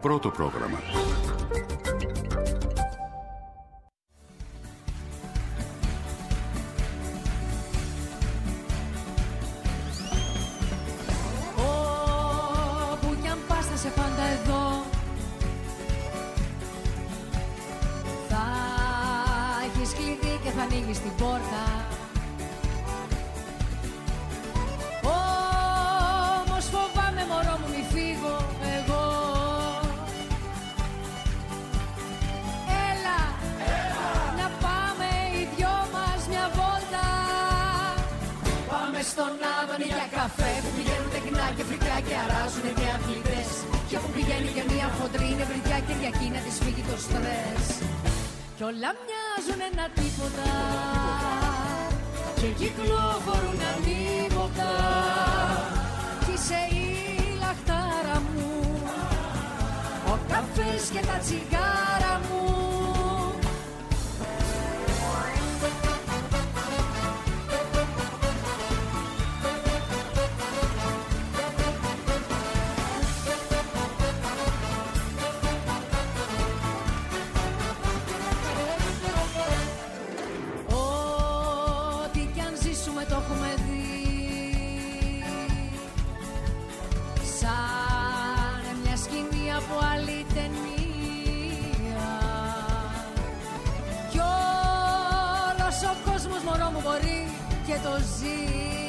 Πρώτο πρόγραμμα. Όπου κι αν πας θα σε πάντα εδώ. Θα έχεις κλειδί και θα ανοίγεις την πόρτα. Όμως φοβάμαι μωρό μου μη φύγω εγώ. Έλα, να πάμε οι δυο μας μια βόλτα. Πάμε στον Άδωνη για καφέ που πηγαίνουν τεχνά και φρικιά και αράζουν και αθλητές. Και που πηγαίνει και μια χοντρή νευρικιά Κυριακή να της φύγει το στρες. Κι όλα μοιάζουν ένα τίποτα και κυκλοφορούν ανίποτα. Κι είσαι η λαχτάρα μου, ο καφές και τα τσιγάρα μου. Το έχουμε δει σαν μια σκηνή από άλλη ταινία. Κι όλος ο κόσμος μωρό μου μπορεί και το ζει.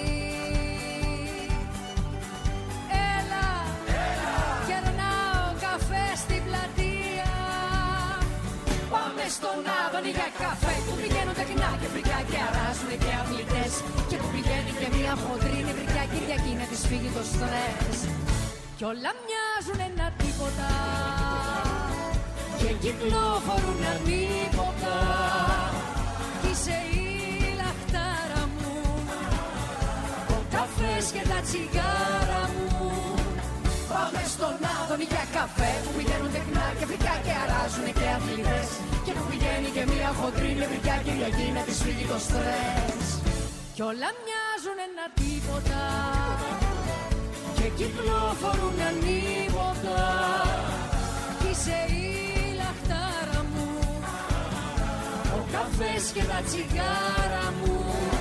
Έλα, κερνάω καφέ στην πλατεία. Πάμε στον Άδωνη για καφέ που πηγαίνουν τεχνά και φρικιά και αράζουν και αθλητές. Και που πηγαίνει και μια χοντρή νευρικιά Κυριακή να της φύγει το στρες. Κι όλα μοιάζουν ένα τίποτα και κυκλοφορούν ανίποτα. Κι είσαι η λαχτάρα μου, ο καφές και τα τσιγάρα μου. Πάμε στον Άδωνη για καφέ που πηγαίνουν τεχνά και φρικιά και αράζουν και αθλητές. Και που πηγαίνει και μια χοντρή νευρικιά Κυριακή να της φύγει το στρες. Κι όλα μοιάζουν ένα τίποτα και κυκλοφορούν ανίποτα. Κι είσαι η λαχτάρα μου, ο καφές και τα τσιγάρα μου.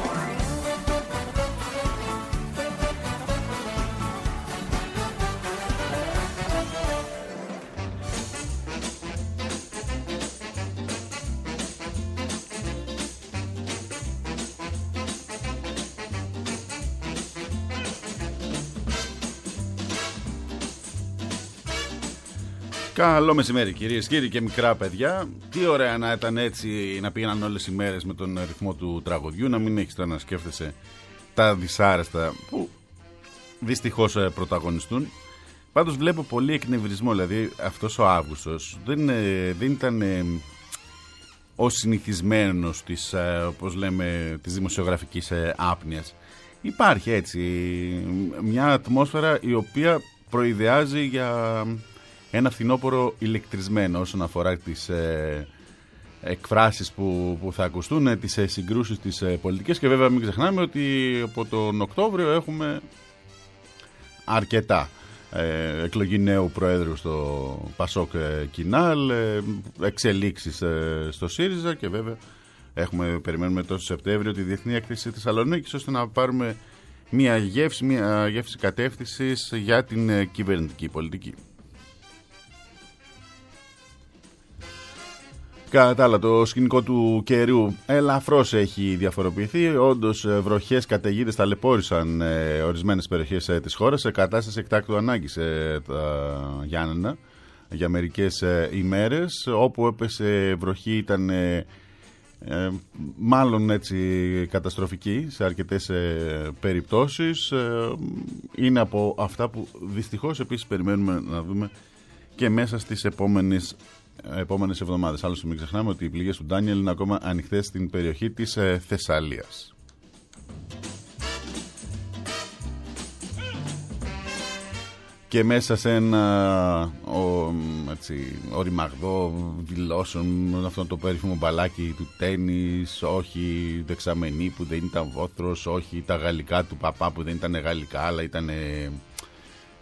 Καλό μεσημέρι κυρίες, κύριοι και μικρά παιδιά. Τι ωραία να ήταν έτσι να πήγαιναν όλες οι μέρες με τον ρυθμό του τραγουδιού. Να μην έχεις τώρα να σκέφτεσαι τα δυσάρεστα που δυστυχώς πρωταγωνιστούν. Πάντως βλέπω πολύ εκνευρισμό. Δηλαδή αυτός ο Αύγουστος δεν ήταν ο συνηθισμένος της, όπως λέμε, της δημοσιογραφικής άπνοιας. Υπάρχει έτσι μια ατμόσφαιρα η οποία προειδεάζει για ένα φθινόπωρο ηλεκτρισμένο όσον αφορά τις εκφράσεις που θα ακουστούν, τις συγκρούσεις τις πολιτικές. Και βέβαια μην ξεχνάμε ότι από τον Οκτώβριο έχουμε αρκετά. Εκλογή νέου Προέδρου στο Πασόκ Κινάλ, εξελίξεις στο ΣΥΡΙΖΑ και βέβαια περιμένουμε τόσο Σεπτέμβριο τη Διεθνή Έκθεση Θεσσαλονίκης ώστε να πάρουμε μια γεύση κατεύθυνσης για την κυβερνητική πολιτική. Κατά τα άλλα, το σκηνικό του καιρού ελαφρώς έχει διαφοροποιηθεί. Όντως, βροχές, καταιγίδες ταλαιπώρησαν ορισμένες περιοχές της χώρας σε κατάσταση εκτάκτου ανάγκης τα Γιάννενα για μερικές ημέρες. Όπου έπεσε βροχή ήταν μάλλον έτσι καταστροφική σε αρκετές περιπτώσεις. Είναι από αυτά που δυστυχώς επίσης περιμένουμε να δούμε και μέσα στις επόμενες εβδομάδες. Άλλωστε μην ξεχνάμε ότι οι πληγές του Ντάνιελ είναι ακόμα ανοιχτές στην περιοχή της Θεσσαλίας. Και μέσα σε ένα οριμαγδό δηλώσεων με αυτό το περίφημο μπαλάκι του τένις, όχι δεξαμενή που δεν ήταν βόθρος, όχι τα γαλλικά του παπά που δεν ήταν γαλλικά αλλά ήταν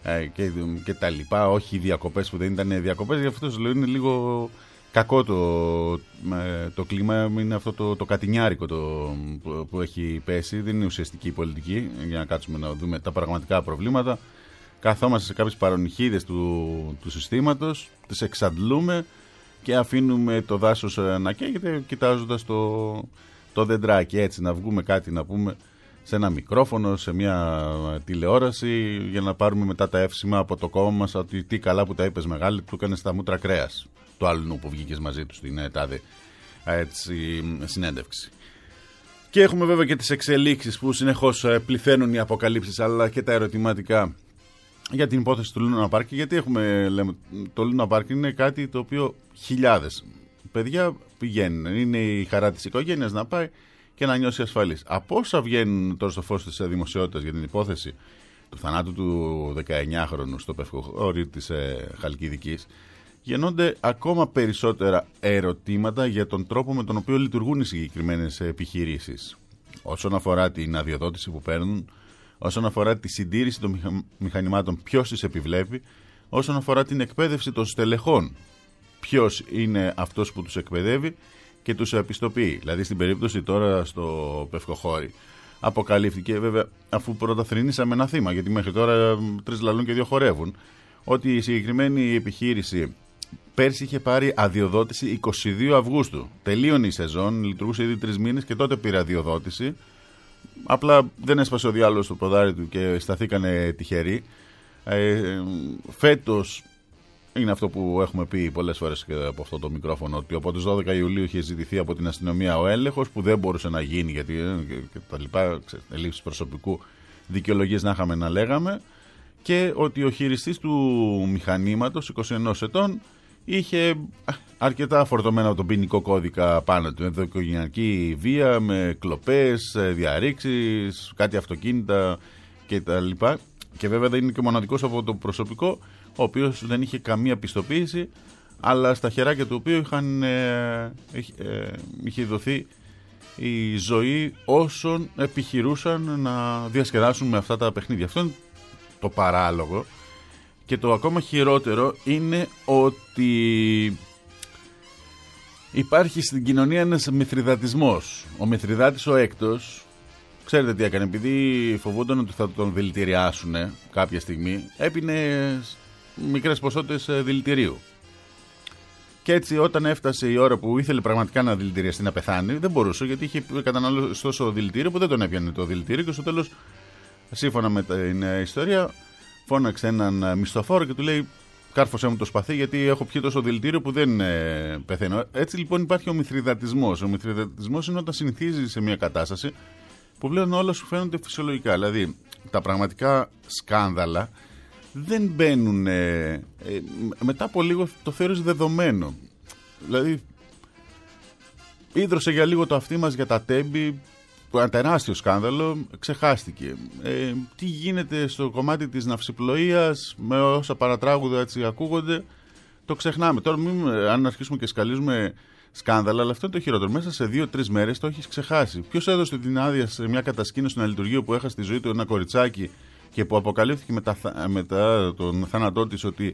και τα λοιπά. Όχι οι διακοπές που δεν ήταν διακοπές. Γι' αυτό σας λέω είναι λίγο κακό το κλίμα. Είναι αυτό το κατηνιάρικο που έχει πέσει. Δεν είναι ουσιαστική η πολιτική για να κάτσουμε να δούμε τα πραγματικά προβλήματα. Καθόμαστε σε κάποιες παρονυχίδες του συστήματος, τις εξαντλούμε και αφήνουμε το δάσος να καίγεται κοιτάζοντας το δεντράκι. Έτσι να βγούμε κάτι να πούμε σε ένα μικρόφωνο, σε μια τηλεόραση, για να πάρουμε μετά τα εύσημα από το κόμμα μας ότι τι καλά που τα είπες μεγάλη, του έκανες στα μούτρα κρέας του αλλού που βγήκες μαζί του στην τάδε συνέντευξη. Και έχουμε βέβαια και τις εξελίξεις που συνεχώς πληθαίνουν οι αποκαλύψεις, αλλά και τα ερωτηματικά για την υπόθεση του Luna Park. Γιατί λέμε, το Luna Park είναι κάτι το οποίο χιλιάδες παιδιά πηγαίνουν. Είναι η χαρά της οικογένειας να πάει και να νιώσει ασφαλής. Από όσα βγαίνουν τώρα στο φως της δημοσιότητας για την υπόθεση του θανάτου του 19χρονου στο πευκοχώρι της Χαλκιδικής, γεννώνται ακόμα περισσότερα ερωτήματα για τον τρόπο με τον οποίο λειτουργούν οι συγκεκριμένες επιχειρήσεις. Όσον αφορά την αδειοδότηση που παίρνουν, όσον αφορά τη συντήρηση των μηχανημάτων, ποιος τις επιβλέπει, όσον αφορά την εκπαίδευση των στελεχών, ποιος είναι αυτός που τους εκπαιδεύει και τους επιστοποιεί. Δηλαδή στην περίπτωση τώρα στο Πευκοχώρι αποκαλύφθηκε, βέβαια, αφού πρώτα θρηνήσαμε ένα θύμα, γιατί μέχρι τώρα 3 λαλούν και 2 χορεύουν, ότι η συγκεκριμένη επιχείρηση πέρσι είχε πάρει αδειοδότηση 22 Αυγούστου. Τελείωνε η σεζόν, λειτουργούσε ήδη 3 μήνες και τότε πήρε αδειοδότηση. Απλά δεν έσπασε ο διάλογος στο ποδάρι του και σταθήκανε τυχεροί. Φέτος είναι αυτό που έχουμε πει πολλές φορές και από αυτό το μικρόφωνο, ότι από τις 12 Ιουλίου είχε ζητηθεί από την αστυνομία ο έλεγχος που δεν μπορούσε να γίνει γιατί και τα λοιπά, ελλείψεις προσωπικού, δικαιολογίες να είχαμε να λέγαμε, και ότι ο χειριστής του μηχανήματος 21 ετών είχε αρκετά φορτωμένα από τον ποινικό κώδικα πάνω του, ενδοοικογενειακή βία με κλοπές, διαρρήξεις, κάτι αυτοκίνητα κτλ. Και βέβαια δεν είναι και ο μοναδικός από το προσωπικό, ο οποίος δεν είχε καμία πιστοποίηση, αλλά στα χεράκια του οποίου είχε δοθεί η ζωή όσων επιχειρούσαν να διασκεδάσουν με αυτά τα παιχνίδια. Αυτό είναι το παράλογο. Και το ακόμα χειρότερο είναι ότι υπάρχει στην κοινωνία ένας μηθριδατισμός. Ο Μηθριδάτης ο έκτος, ξέρετε τι έκανε, επειδή φοβούνταν ότι θα τον δηλητηριάσουν κάποια στιγμή, έπινε μικρές ποσότητες δηλητηρίου. Και έτσι όταν έφτασε η ώρα που ήθελε πραγματικά να δηλητηριαστεί, να πεθάνει, δεν μπορούσε, γιατί είχε καταναλώσει τόσο δηλητήριο που δεν τον έπιανε το δηλητήριο, και στο τέλος, σύμφωνα με την ιστορία, φώναξε έναν μισθοφόρο και του λέει: κάρφωσέ μου το σπαθί, γιατί έχω πιει τόσο δηλητήριο που δεν πεθαίνω. Έτσι λοιπόν υπάρχει ο μηθριδατισμός. Ο μηθριδατισμός είναι όταν συνηθίζεις σε μια κατάσταση που πλέον όλα σου φαίνονται φυσιολογικά. Δηλαδή τα πραγματικά σκάνδαλα δεν μπαίνουν. Μετά από λίγο το θεωρείς δεδομένο. Δηλαδή ίδρωσε για λίγο το αυτί μας για τα τέμπη, ένα τεράστιο σκάνδαλο, ξεχάστηκε. Τι γίνεται στο κομμάτι της ναυσιπλοείας, με όσα παρατράγουδα έτσι ακούγονται, το ξεχνάμε. Τώρα αν αρχίσουμε και σκαλίζουμε σκάνδαλα, αλλά αυτό είναι το χειρότερο. Μέσα σε 2-3 μέρες το έχεις ξεχάσει. Ποιος έδωσε την άδεια σε μια κατασκήνωση στο λειτουργείο που έχασε τη ζωή του ένα κοριτσάκι και που αποκαλύφθηκε μετά τον θάνατό της ότι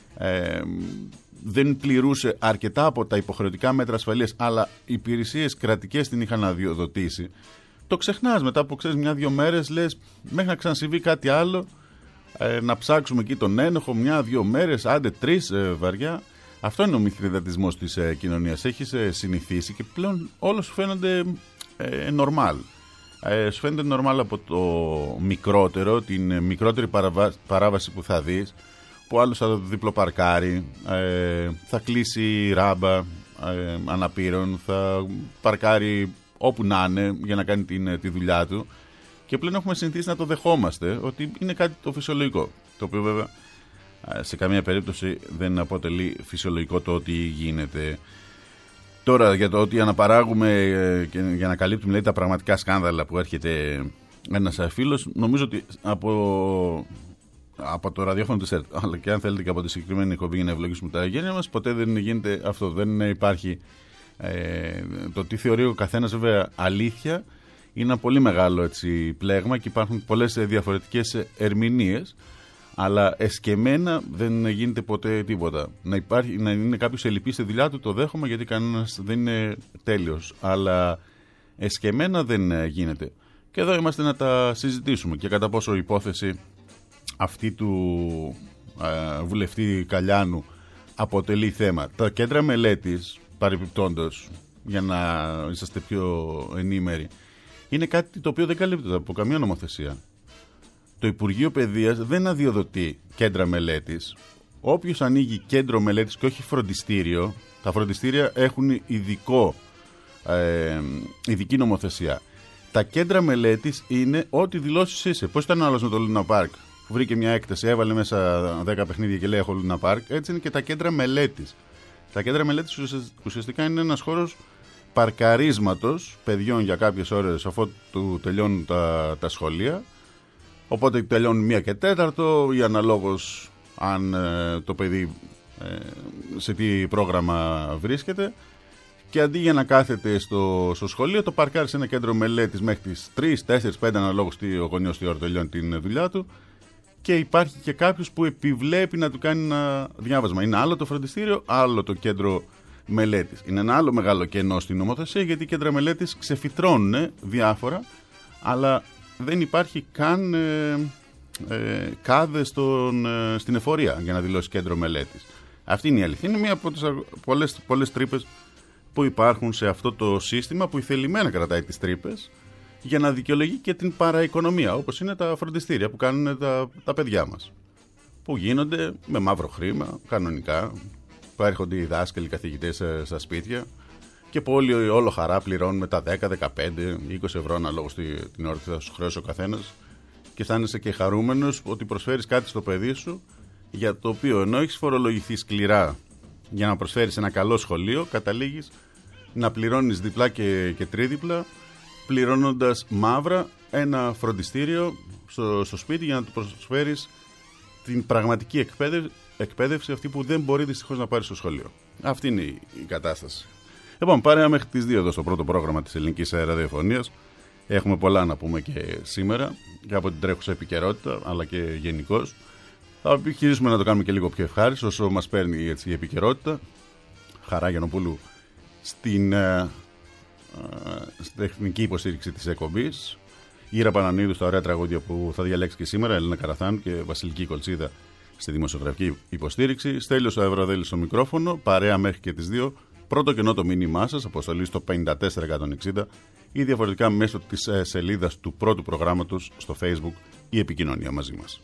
δεν πληρούσε αρκετά από τα υποχρεωτικά μέτρα ασφαλείας, αλλά οι υπηρεσίες κρατικές την είχαν αδειοδοτήσει. Το ξεχνάς μετά από 1-2 μέρες, λες μέχρι να ξανασυμβεί κάτι άλλο, να ψάξουμε εκεί τον ένοχο 1-2 μέρες, άντε 3 βαριά. Αυτό είναι ο μηθριδατισμός της κοινωνίας. Έχεις συνηθίσει και πλέον όλα σου φαίνονται normal. Σου φαίνεται normal από το μικρότερο, την μικρότερη παράβαση που θα δεις, που άλλος θα διπλοπαρκάρει, θα κλείσει ράμπα αναπήρων, θα παρκάρει όπου να είναι για να κάνει τη δουλειά του, και πλέον έχουμε συνηθίσει να το δεχόμαστε ότι είναι κάτι το φυσιολογικό, το οποίο βέβαια σε καμία περίπτωση δεν αποτελεί φυσιολογικό το ότι γίνεται. Τώρα για το ότι αναπαράγουμε και για να καλύπτουμε, λέει, τα πραγματικά σκάνδαλα που έρχεται ένας φίλος, νομίζω ότι από το ραδιόφωνο της ΕΡΤ, αλλά και αν θέλετε και από τη συγκεκριμένη εκπομπή για να ευλογήσουμε τα γένεια μας, ποτέ δεν γίνεται αυτό. Δεν υπάρχει το τι θεωρεί ο καθένας, βέβαια, αλήθεια. Είναι ένα πολύ μεγάλο έτσι πλέγμα και υπάρχουν πολλές διαφορετικές ερμηνείες. Αλλά εσκεμμένα δεν γίνεται ποτέ τίποτα. Να είναι κάποιος ελλειπής στη δουλειά του, το δέχομαι, γιατί κανένας δεν είναι τέλειος. Αλλά εσκεμμένα δεν γίνεται. Και εδώ είμαστε να τα συζητήσουμε και κατά πόσο η υπόθεση αυτή του βουλευτή Καλιάνου αποτελεί θέμα. Τα κέντρα μελέτης, παρεπιπτόντως, για να είσαστε πιο ενήμεροι, είναι κάτι το οποίο δεν καλύπτεται από καμία νομοθεσία. Το Υπουργείο Παιδείας δεν αδειοδοτεί κέντρα μελέτης. Όποιος ανοίγει κέντρο μελέτης και όχι φροντιστήριο, τα φροντιστήρια έχουν ειδική νομοθεσία. Τα κέντρα μελέτης είναι ό,τι δηλώσεις είσαι. Πώς ήταν ο άλλος με το Λούνα Πάρκ, που βρήκε μια έκταση, έβαλε μέσα 10 παιχνίδια και λέει έχω Λούνα Πάρκ. Έτσι είναι και τα κέντρα μελέτης. Τα κέντρα μελέτης ουσιαστικά είναι ένας χώρος παρκαρίσματος παιδιών για κάποιες ώρες αφού του τελειώνουν τα σχολεία. Οπότε τελειώνουν 1 και 4 ή αναλόγως αν το παιδί σε τι πρόγραμμα βρίσκεται. Και αντί για να κάθεται στο σχολείο, το παρκάρει σε ένα κέντρο μελέτης μέχρι τις 3, 4, 5 αναλόγως τι ο γονιός τι ώρα τελειώνει την δουλειά του. Και υπάρχει και κάποιος που επιβλέπει να του κάνει ένα διάβασμα. Είναι άλλο το φροντιστήριο, άλλο το κέντρο μελέτης. Είναι ένα άλλο μεγάλο κενό στην νομοθεσία, γιατί οι κέντρα μελέτης ξεφυτρώνουν διάφορα, αλλά δεν υπάρχει καν κάδε στην εφορία για να δηλώσει κέντρο μελέτης. Αυτή είναι η αλήθεια. Είναι μία από τις πολλές τρύπες που υπάρχουν σε αυτό το σύστημα, που ηθελημένα κρατάει τις τρύπες για να δικαιολογεί και την παραοικονομία, όπως είναι τα φροντιστήρια που κάνουν τα παιδιά μας, που γίνονται με μαύρο χρήμα κανονικά, που έρχονται οι δάσκαλοι, οι καθηγητές στα σπίτια και που όλο χαρά πληρώνουμε τα 10, 15, 20 ευρώ αναλόγως την ώρα που θα σου χρεώσει ο καθένας, και αισθάνεσαι και χαρούμενος ότι προσφέρεις κάτι στο παιδί σου, για το οποίο ενώ έχεις φορολογηθεί σκληρά για να προσφέρεις ένα καλό σχολείο, καταλήγεις να πληρώνεις διπλά και τρίδιπλα, πληρώνοντας μαύρα ένα φροντιστήριο στο σπίτι για να του προσφέρεις την πραγματική εκπαίδευση, αυτή που δεν μπορεί δυστυχώς να πάρει στο σχολείο. Αυτή είναι η κατάσταση. Λοιπόν, παρέα μέχρι τις 2 εδώ στο πρώτο πρόγραμμα της Ελληνικής Ραδιοφωνίας. Έχουμε πολλά να πούμε και σήμερα, και από την τρέχουσα επικαιρότητα, αλλά και γενικώς. Θα επιχειρήσουμε να το κάνουμε και λίγο πιο ευχάριστο όσο μας παίρνει έτσι η επικαιρότητα. Χαρά Γιαννοπούλου στην τεχνική υποστήριξη της εκπομπής. Ήρα Πανανίδου στα ωραία τραγούδια που θα διαλέξει και σήμερα, Ελένα Καραθάνου και Βασιλική Κολτσίδα στη δημοσιογραφική υποστήριξη. Στέλιος Αβραδέλης στο μικρόφωνο, παρέα μέχρι και τις 2. Πρώτο κενό το μήνυμά σας, αποστολή στο 54160 ή διαφορετικά μέσω της σελίδας του πρώτου προγράμματος στο Facebook η επικοινωνία μαζί μας.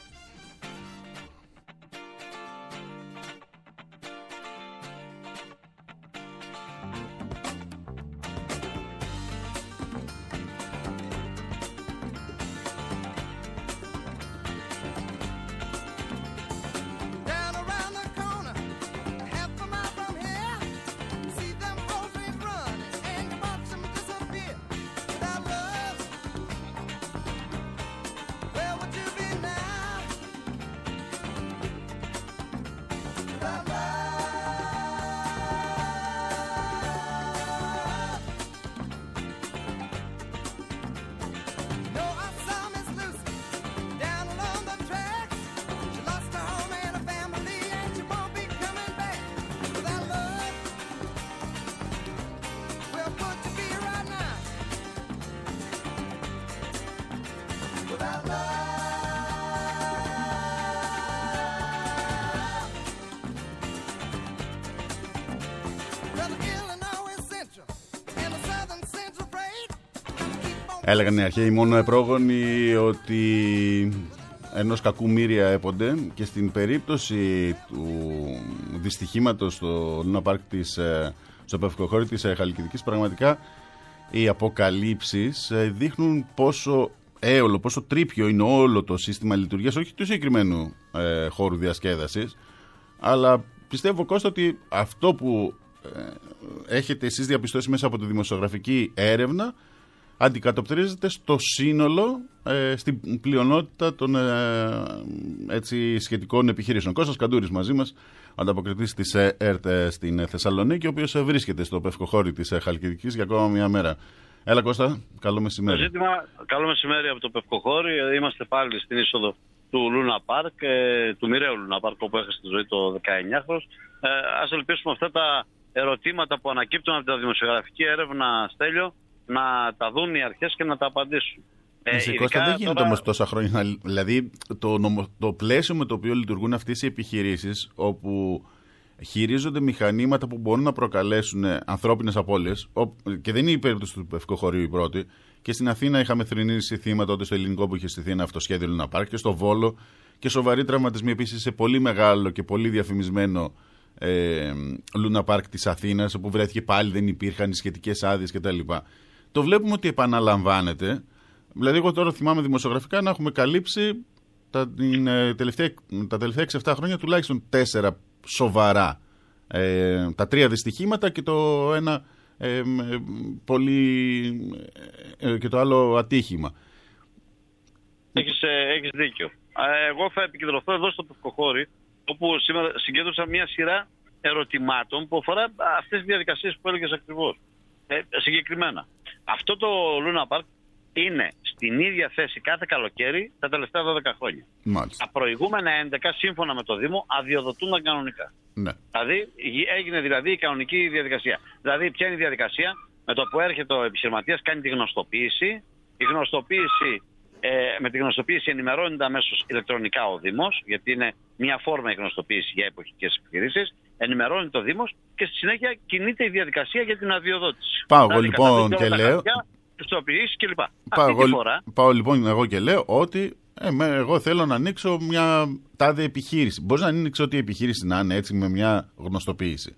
Έλεγαν οι αρχαίοι μόνο πρόγονοι ότι ενός κακού μοίρια έπονται, και στην περίπτωση του δυστυχήματος στο Λούνα Πάρκ στο πευκοχώρι της Χαλκιδικής, πραγματικά οι αποκαλύψεις δείχνουν πόσο πόσο τρίπιο είναι όλο το σύστημα λειτουργίας, όχι του συγκεκριμένου χώρου διασκέδασης, αλλά πιστεύω, Κώστα, ότι αυτό που έχετε εσείς διαπιστώσει μέσα από τη δημοσιογραφική έρευνα αντικατοπτρίζεται στο σύνολο, στην πλειονότητα των σχετικών επιχειρήσεων. Κώστας Καντούρης μαζί μας, ανταποκριτής της ΕΡΤ στην Θεσσαλονίκη, ο οποίος βρίσκεται στο πευκοχώρι της Χαλκιδικής για ακόμα μια μέρα. Έλα Κώστα, καλό μεσημέρι. Καλό μεσημέρι από το πευκοχώρι. Είμαστε πάλι στην είσοδο του Λούνα Πάρκ, του μοιραίου Λούνα Πάρκ, όπου έχασε τη ζωή το 19χρονος. Ας ελπίσουμε αυτά τα ερωτήματα που ανακύπτουν από τη δημοσιογραφική έρευνα, Στέλιο, να τα δουν οι αρχές και να τα απαντήσουν. Κώστα, δεν γίνεται όμως τόσα χρόνια. Δηλαδή, το πλαίσιο με το οποίο λειτουργούν αυτές οι επιχειρήσεις, όπου χειρίζονται μηχανήματα που μπορούν να προκαλέσουν ανθρώπινες απώλειες, και δεν είναι η περίπτωση του Πευκοχωρίου η πρώτη. Και στην Αθήνα είχαμε θρηνήσει θύματα τότε στο ελληνικό που είχε στηθεί ένα αυτοσχέδιο Λούνα Πάρκ, και στο Βόλο, και σοβαροί τραυματισμοί επίσης σε πολύ μεγάλο και πολύ διαφημισμένο Λούνα Πάρκ της Αθήνας, όπου βρέθηκε πάλι δεν υπήρχαν οι σχετικές άδειες κτλ. Το βλέπουμε ότι επαναλαμβάνεται. Δηλαδή, εγώ τώρα θυμάμαι δημοσιογραφικά να έχουμε καλύψει τα τελευταία 6-7 χρόνια τουλάχιστον 4 σοβαρά. Τα 3 δυστυχήματα και το ένα και το άλλο ατύχημα. Έχεις δίκιο. Εγώ θα επικεντρωθώ εδώ στο Πευκοχώρι, όπου σήμερα συγκέντρωσα μια σειρά ερωτημάτων που αφορά αυτές τις διαδικασίες που έλεγες ακριβώς. Συγκεκριμένα, αυτό το Λούνα Πάρκ είναι στην ίδια θέση κάθε καλοκαίρι τα τελευταία 12 χρόνια. Μάλιστα. Τα προηγούμενα 11, σύμφωνα με το Δήμο, αδειοδοτούνταν κανονικά. Ναι. Δηλαδή, έγινε η κανονική διαδικασία. Δηλαδή, ποια είναι η διαδικασία? Με το που έρχεται ο επιχειρηματίας, κάνει τη γνωστοποίηση. Με τη γνωστοποίηση ενημερώνεται αμέσως ηλεκτρονικά ο Δήμος, γιατί είναι μια φόρμα η γνωστοποίηση για εποχικές επιχειρήσεις. Ενημερώνει το Δήμος και στη συνέχεια κινείται η διαδικασία για την αδειοδότηση. Πάω εγώ λοιπόν και λέω. Πάω λοιπόν εγώ και λέω ότι εγώ θέλω να ανοίξω μια τάδε επιχείρηση. Μπορείς να ανοίξει ό,τι επιχείρηση να είναι έτσι με μια γνωστοποίηση?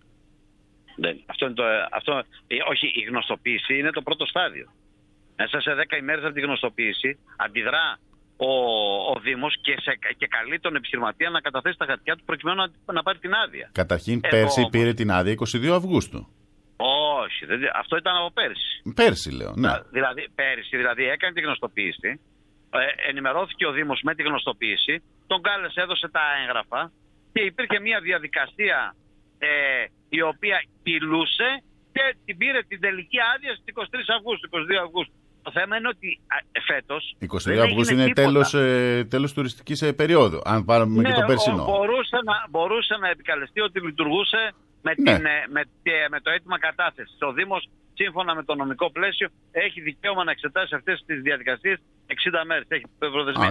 Όχι, η γνωστοποίηση είναι το πρώτο στάδιο. Μέσα σε 10 ημέρες από τη γνωστοποίηση αντιδρά ο Δήμος και καλεί τον επιχειρηματία να καταθέσει τα χαρτιά του προκειμένου να πάρει την άδεια. Καταρχήν, πέρσι πήρε την άδεια 22 Αυγούστου. Όχι, αυτό ήταν από πέρσι. Πέρσι λέω, ναι. Πέρσι έκανε τη γνωστοποίηση, ενημερώθηκε ο Δήμος με τη γνωστοποίηση, τον κάλεσε, έδωσε τα έγγραφα και υπήρχε μια διαδικασία η οποία κυλούσε και την πήρε την τελική άδεια στις 23 Αυγούστου, 22 Αυγούστου. Το θέμα είναι ότι φέτος 22 Αυγούστου είναι τέλος τουριστικής περίοδου, αν πάρουμε και το περσινό. Μπορούσε να επικαλεστεί ότι λειτουργούσε με το αίτημα κατάθεσης. Ο Δήμος, σύμφωνα με το νομικό πλαίσιο, έχει δικαίωμα να εξετάσει αυτές τις διαδικασίες 60 μέρες. Έχει προδεσμία.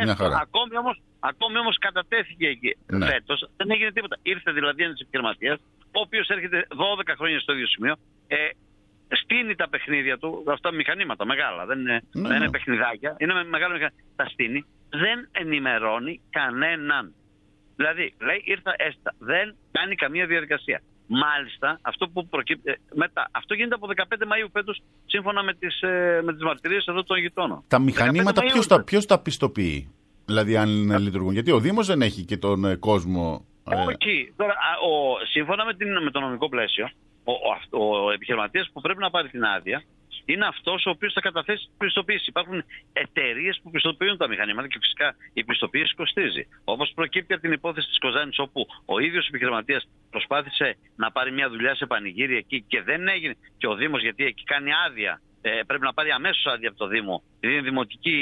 Ακόμη όμως κατατέθηκε εκεί. Φέτος δεν έγινε τίποτα. Ήρθε δηλαδή ένας επιχειρηματίας, ο οποίος έρχεται 12 χρόνια στο ίδιο σημείο, στείνει τα παιχνίδια του, αυτά μηχανήματα μεγάλα, δεν είναι παιχνιδάκια, είναι μεγάλα μηχανήματα, τα στείνει, δεν ενημερώνει κανέναν. Δηλαδή, λέει ήρθα έστα, δεν κάνει καμία διαδικασία. Μάλιστα, αυτό που προκύπτει μετά, αυτό γίνεται από 15 Μαΐου φέτος, σύμφωνα με τις μαρτυρίες εδώ των γειτόνων. Τα μηχανήματα ποιος τα πιστοποιεί, δηλαδή αν λειτουργούν? Γιατί ο Δήμος δεν έχει και τον κόσμο. Όχι. Τώρα, σύμφωνα με το νομικό πλαίσιο, ο επιχειρηματίας που πρέπει να πάρει την άδεια είναι αυτός ο οποίος θα καταθέσει πιστοποίηση. Υπάρχουν εταιρείες που πιστοποιούν τα μηχανήματα και φυσικά η πιστοποίηση κοστίζει. Όπως προκύπτει από την υπόθεση της Κοζάνης, όπου ο ίδιος επιχειρηματίας προσπάθησε να πάρει μια δουλειά σε πανηγύρι εκεί και δεν έγινε. Και ο Δήμος, γιατί εκεί κάνει άδεια, πρέπει να πάρει αμέσως άδεια από το Δήμο, γιατί είναι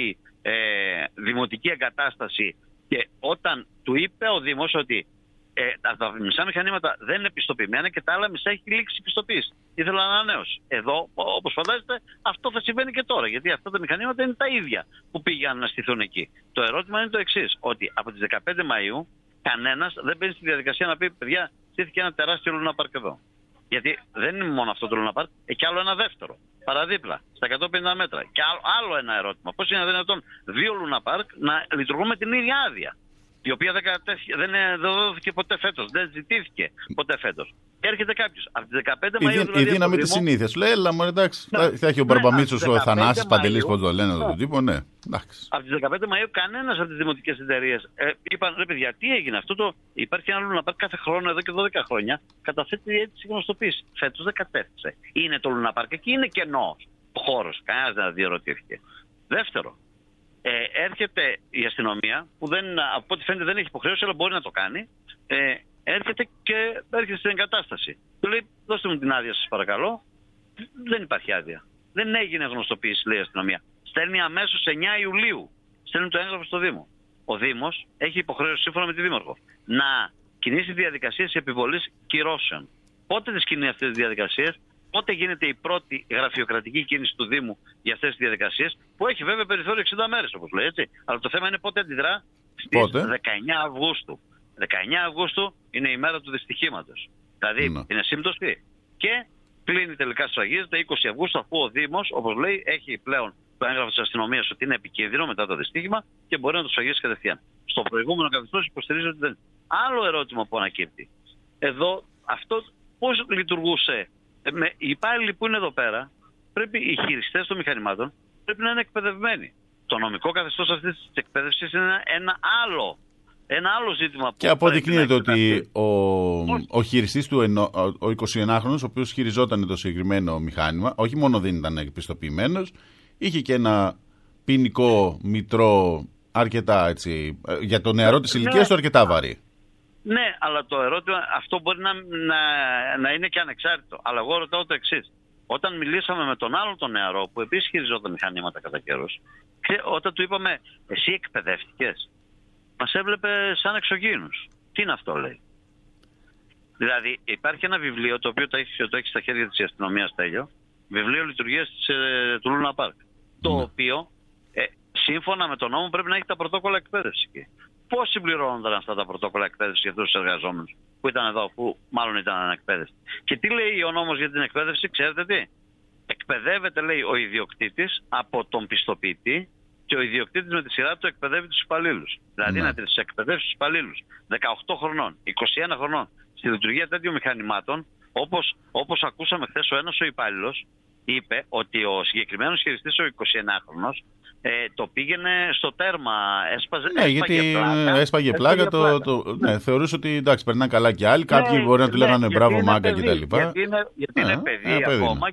δημοτική εγκατάσταση. Και όταν του είπε ο Δήμος ότι τα μισά μηχανήματα δεν είναι πιστοποιημένα και τα άλλα μισά έχει λήξει η πιστοποίηση, ήθελα ανανέωση. Εδώ, όπως φαντάζεστε, αυτό θα συμβαίνει και τώρα, γιατί αυτά τα μηχανήματα είναι τα ίδια που πήγαν να στηθούν εκεί. Το ερώτημα είναι το εξής, ότι από τις 15 Μαΐου κανένας δεν μπαίνει στη διαδικασία να πει: παιδιά, στήθηκε ένα τεράστιο Λούνα Πάρκ εδώ. Γιατί δεν είναι μόνο αυτό το Λούνα Πάρκ, έχει άλλο ένα δεύτερο, παραδίπλα, στα 150 μέτρα. Και άλλο ένα ερώτημα: πώς είναι δυνατόν 2 Λούνα Πάρκ να λειτουργούν με την ίδια άδεια, η οποία δεν δόθηκε ποτέ φέτος, δεν ζητήθηκε ποτέ φέτος. Και έρχεται κάποιος από τις 15 Μαΐου. Δηλαδή, η δύναμη της συνήθειας. Σου λέει, έλα μου, εντάξει. Θα έχει ο Μπαρμπαμίτσος, ο Θανάσης, Παντελής, πώς το λένε εδώ τον τύπο, ναι. Από τις 15 Μαΐου κανένας από τις δημοτικές εταιρείες είπαν: ρε παιδιά, τι έγινε αυτό? Υπάρχει ένα Λούνα Πάρκ κάθε χρόνο εδώ και 12 χρόνια, καταθέτει αίτηση γνωστοποίηση. Φέτος δεν κατέθεσε. Είναι το Λούνα Πάρκ εκεί, είναι κενό ο χώρος. Κανένας δεν διερωτήθηκε. Δεύτερο. Έρχεται η αστυνομία, που από ό,τι φαίνεται δεν έχει υποχρέωση, αλλά μπορεί να το κάνει. Έρχεται στην εγκατάσταση. Του λέει: δώστε μου την άδεια σας παρακαλώ. Δεν υπάρχει άδεια. Δεν έγινε γνωστοποίηση, λέει η αστυνομία. Στέλνει αμέσως 9 Ιουλίου. Στέλνει το έγγραφο στο Δήμο. ο Δήμος έχει υποχρέωση σύμφωνα με τη Δήμαρχο να κινήσει διαδικασίες επιβολής κυρώσεων. Πότε τις κινεί αυτές τις διαδικασίες? Πότε γίνεται η πρώτη γραφειοκρατική κίνηση του Δήμου για αυτές τις διαδικασίες, που έχει βέβαια περιθώριο 60 μέρες, όπως λέει, έτσι. Αλλά το θέμα είναι πότε αντιδρά. Στις 19 Αυγούστου. 19 Αυγούστου είναι η μέρα του δυστυχήματος. Δηλαδή είναι σύμπτωση. Και κλείνει τελικά σφραγίζεται 20 Αυγούστου, αφού ο Δήμος, όπως λέει, έχει πλέον το έγγραφο της αστυνομίας ότι είναι επικίνδυνο μετά το δυστύχημα και μπορεί να το σφραγίσει κατευθείαν. Στο προηγούμενο καθεστώς υποστηρίζει ότι δεν. Άλλο ερώτημα που ανακύπτει. Εδώ αυτό πώς λειτουργούσε? Οι υπάλληλοι που είναι εδώ πέρα, πρέπει, οι χειριστές των μηχανημάτων πρέπει να είναι εκπαιδευμένοι. Το νομικό καθεστώς αυτής της εκπαίδευσης είναι ένα άλλο ζήτημα. Που και αποδεικνύεται ότι ο χειριστής του, ο 21χρονος, ο οποίος χειριζόταν το συγκεκριμένο μηχάνημα, όχι μόνο δεν ήταν επιστοποιημένος, είχε και ένα ποινικό μητρό αρκετά, έτσι, για το νεαρό της ηλικίας του αρκετά βαρύ. Ναι, αλλά το ερώτημα αυτό μπορεί να είναι και ανεξάρτητο. Αλλά εγώ ρωτάω το εξής. Όταν μιλήσαμε με τον άλλον τον νεαρό, που επίσης χειριζόταν μηχανήματα κατά καιρούς, όταν του είπαμε εσύ εκπαιδεύτηκες, μας έβλεπε σαν εξωγήινους. Τι είναι αυτό, λέει? Δηλαδή υπάρχει ένα βιβλίο το οποίο το έχει στα χέρια της αστυνομίας, Τέλειο, βιβλίο λειτουργίας του Λούνα Πάρκ, το οποίο σύμφωνα με τον νόμο πρέπει να έχει τα πρωτόκολλα εκπαίδευση. Πώς συμπληρώνονταν αυτά τα πρωτόκολλα εκπαίδευση για αυτούς τους εργαζόμενους που ήταν εδώ, που μάλλον ήταν ανεκπαίδευτοι? Και τι λέει ο νόμος για την εκπαίδευση? Ξέρετε τι? Εκπαιδεύεται, λέει, ο ιδιοκτήτης από τον πιστοποιητή και ο ιδιοκτήτης με τη σειρά του εκπαιδεύει τους υπαλλήλους. Δηλαδή να τις εκπαιδεύσει τους υπαλλήλους 18 χρονών, 21 χρονών στη λειτουργία τέτοιων μηχανημάτων, όπως ακούσαμε χθες, ο ένας ο υπάλληλος είπε ότι ο συγκεκριμένος χειριστής, ο 21χρονος, το πήγαινε στο τέρμα, έσπαγε πλάκα. Θεωρούσε ότι εντάξει, περνά καλά και άλλοι. Κάποιοι μπορεί να του λέγανε μπράβο μάγκα κτλ. Γιατί είναι παιδί ακόμα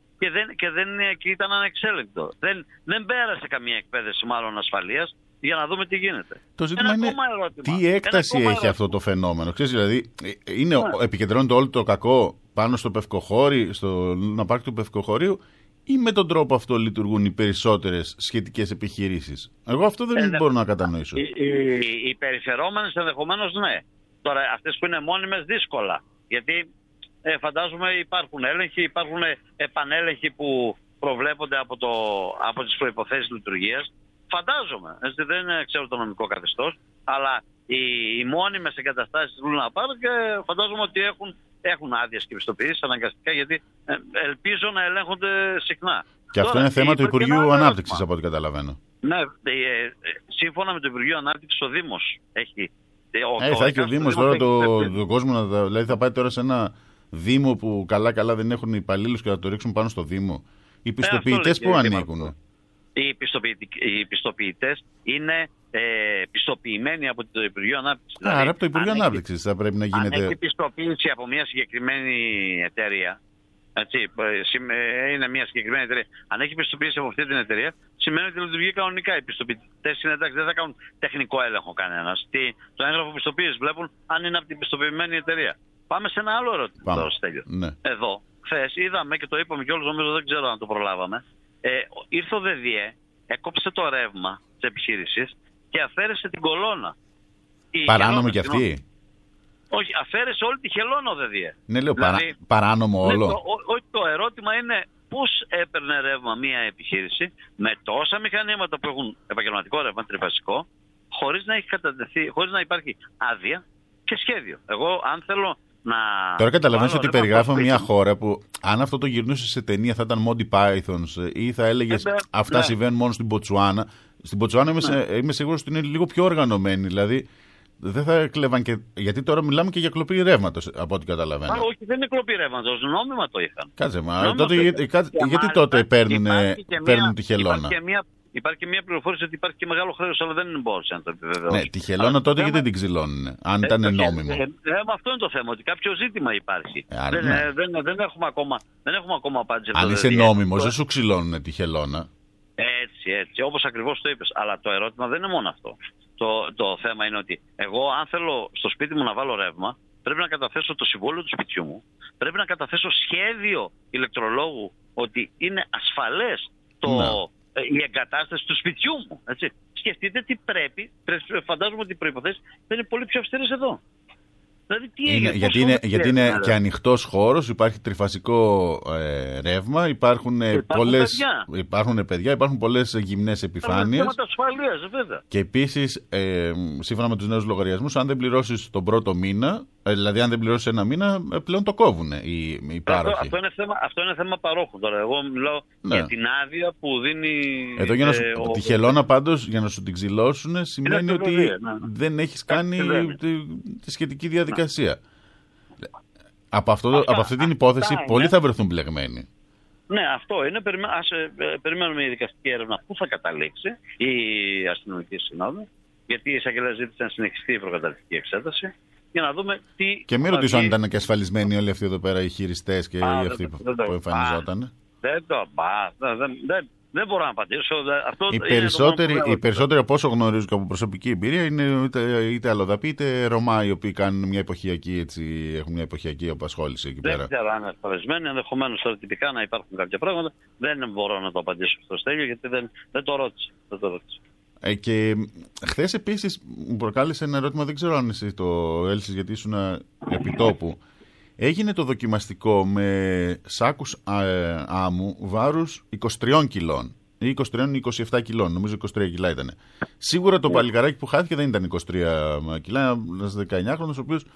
και ήταν ανεξέλεγκτο. Δεν πέρασε καμία εκπαίδευση μάλλον ασφαλείας για να δούμε τι γίνεται. Το ζήτημα είναι τι έκταση έχει αυτό το φαινόμενο. Ξέρεις, δηλαδή, επικεντρώνεται όλο το κακό πάνω στο Πευκοχώρι, στο Λούνα Πάρκ του Πευκοχωρίου, ή με τον τρόπο αυτό λειτουργούν οι περισσότερες σχετικές επιχειρήσεις? Εγώ αυτό δεν μπορώ να κατανοήσω. Οι περιφερόμενες ενδεχομένως ναι. Τώρα αυτές που είναι μόνιμες δύσκολα. Γιατί φαντάζομαι υπάρχουν έλεγχοι, υπάρχουν επανέλεγχοι που προβλέπονται από τις προϋποθέσεις λειτουργίας. Φαντάζομαι. Δεν ξέρω το νομικό καθεστώς, αλλά οι μόνιμες εγκαταστάσεις του Λούνα Πάρκ φαντάζομαι ότι έχουν άδειες και πιστοποιήσεις αναγκαστικά, γιατί ελπίζω να ελέγχονται συχνά. Και αυτό είναι θέμα του Υπουργείου Ανάπτυξης, από ό,τι καταλαβαίνω. Ναι, σύμφωνα με το Υπουργείο Ανάπτυξης, ο Δήμος έχει. Θα έχει ο Δήμος τώρα τον κόσμο, δηλαδή θα πάει τώρα σε ένα Δήμο που καλά δεν έχουν υπαλλήλους και θα το ρίξουν πάνω στο Δήμο. Οι πιστοποιητές που ανήκουν? Οι πιστοποιητές είναι πιστοποιημένοι από το Υπουργείο Ανάπτυξης. Άρα δηλαδή, από το Υπουργείο Ανάπτυξης θα πρέπει να γίνεται. Αν έχει πιστοποίηση από μια συγκεκριμένη εταιρεία, έτσι, είναι μια συγκεκριμένη εταιρεία, αν έχει πιστοποίηση από αυτή την εταιρεία, σημαίνει ότι λειτουργεί κανονικά. Οι πιστοποιητές είναι εντάξει, δεν θα κάνουν τεχνικό έλεγχο κανένας. Το έγγραφο πιστοποίησης βλέπουν αν είναι από την πιστοποιημένη εταιρεία. Πάμε σε ένα άλλο ερώτημα τώρα, Στέλιο. Ναι. Εδώ, χθες είδαμε και το είπαμε κιόλας, νομίζω δεν ξέρω αν το προλάβαμε. Ήρθε ο ΔΔΕ, έκοψε το ρεύμα της επιχείρησης και αφαίρεσε την κολόνα. Παράνομο κι αυτή? Όχι, αφαίρεσε όλη τη χελώνα ο ΔΔΕ. Ναι, λέω δηλαδή, παράνομο όλο. Όχι, το ερώτημα είναι πώς έπαιρνε ρεύμα μια επιχείρηση με τόσα μηχανήματα που έχουν επαγγελματικό ρεύμα, τριφασικό, χωρίς να έχει κατατεθεί, χωρίς να υπάρχει άδεια και σχέδιο. Εγώ, αν θέλω να. Τώρα καταλαβαίνεις ότι περιγράφουμε μια χώρα που αν αυτό το γυρνούσε σε ταινία θα ήταν Monty Pythons ή θα έλεγες αυτά συμβαίνουν μόνο στην Μποτσουάνα. Στην Μποτσουάνα είμαι σίγουρος ότι είναι λίγο πιο οργανωμένη. Δηλαδή δεν θα κλέβαν και. Γιατί τώρα μιλάμε και για κλοπή ρεύματος, από ό,τι καταλαβαίνω. Όχι, δεν είναι κλοπή ρεύματος. Νόμιμα το είχαν. Κάτσε, μα τότε, γιατί τότε παίρνουν τη χελώνα? Υπάρχει και μια πληροφόρηση ότι υπάρχει και μεγάλο χρέος, αλλά δεν μπορούσε να το επιβεβαιώσει. Ναι, τη χελώνα τότε γιατί δεν την ξυλώνουν, αν ήταν νόμιμο? Αυτό είναι το θέμα, ότι κάποιο ζήτημα υπάρχει. Δεν έχουμε ακόμα απάντηση. Αν είσαι νόμιμος, δεν σου ξυλώνουν τη χελώνα. Έτσι, όπως ακριβώς το είπες. Αλλά το ερώτημα δεν είναι μόνο αυτό. Το θέμα είναι ότι εγώ, αν θέλω στο σπίτι μου να βάλω ρεύμα, πρέπει να καταθέσω το συμβόλαιο του σπιτιού μου, πρέπει να καταθέσω σχέδιο ηλεκτρολόγου ότι είναι ασφαλές η εγκατάσταση του σπιτιού μου. Έτσι. σκεφτείτε τι πρέπει. Φαντάζομαι ότι οι προϋποθέσεις θα είναι πολύ πιο αυστηρές εδώ. Δηλαδή, τι γιατί είναι και ανοιχτός χώρος, υπάρχει τριφασικό ρεύμα, υπάρχουν παιδιά, υπάρχουν πολλές γυμνές επιφάνειες. Θέματα ασφαλείας, βέβαια. Και επίσης, σύμφωνα με τους νέους λογαριασμούς, αν δεν πληρώσεις τον πρώτο μήνα, δηλαδή αν δεν πληρώσεις ένα μήνα, πλέον το κόβουν οι πάροχοι. Αυτό είναι θέμα παρόχου τώρα. Εγώ μιλάω για την άδεια που δίνει. Εδώ για να τη χελώνα πάντως, για να σου την ξυλώσουν, σημαίνει ότι δεν έχεις κάνει τη σχετική διαδικασία. Από αυτή την υπόθεση πολλοί θα βρεθούν μπλεγμένοι. Ναι, αυτό είναι. Περιμένουμε η δικαστική έρευνα που θα καταλήξει, η αστυνομική συνόδου, γιατί οι εισαγγελέες ζήτησαν να συνεχιστεί η προκαταρκτική εξέταση, για να δούμε τι. Και μην ρωτήσω αν ήταν και ασφαλισμένοι όλοι αυτοί εδώ πέρα, οι χειριστές και αυτοί που εμφανιζόταν. Δεν μπορώ να απαντήσω. Οι περισσότεροι, από όσο γνωρίζω και από προσωπική εμπειρία, είναι είτε αλλοδαποί είτε Ρωμά, οι οποίοι κάνουν μια εποχιακή, έχουν μια εποχιακή απασχόληση εκεί πέρα. Δεν ξέρω αν είναι ασφαλισμένοι, ενδεχομένως τώρα τυπικά να υπάρχουν κάποια πράγματα. Δεν μπορώ να το απαντήσω αυτό, Στέλιο, γιατί δεν το ρώτησα. Και χθες επίσης μου προκάλεσε ένα ερώτημα, δεν ξέρω αν εσύ το έλυσες γιατί ήσουν επί τόπου. Έγινε το δοκιμαστικό με σάκους άμμου βάρους 23 κιλών ή 23 ή 27 κιλών, νομίζω 23 κιλά ήταν. Σίγουρα το παλικαράκι που χάθηκε δεν ήταν 23 κιλά, ένας 19χρονος ο οποίος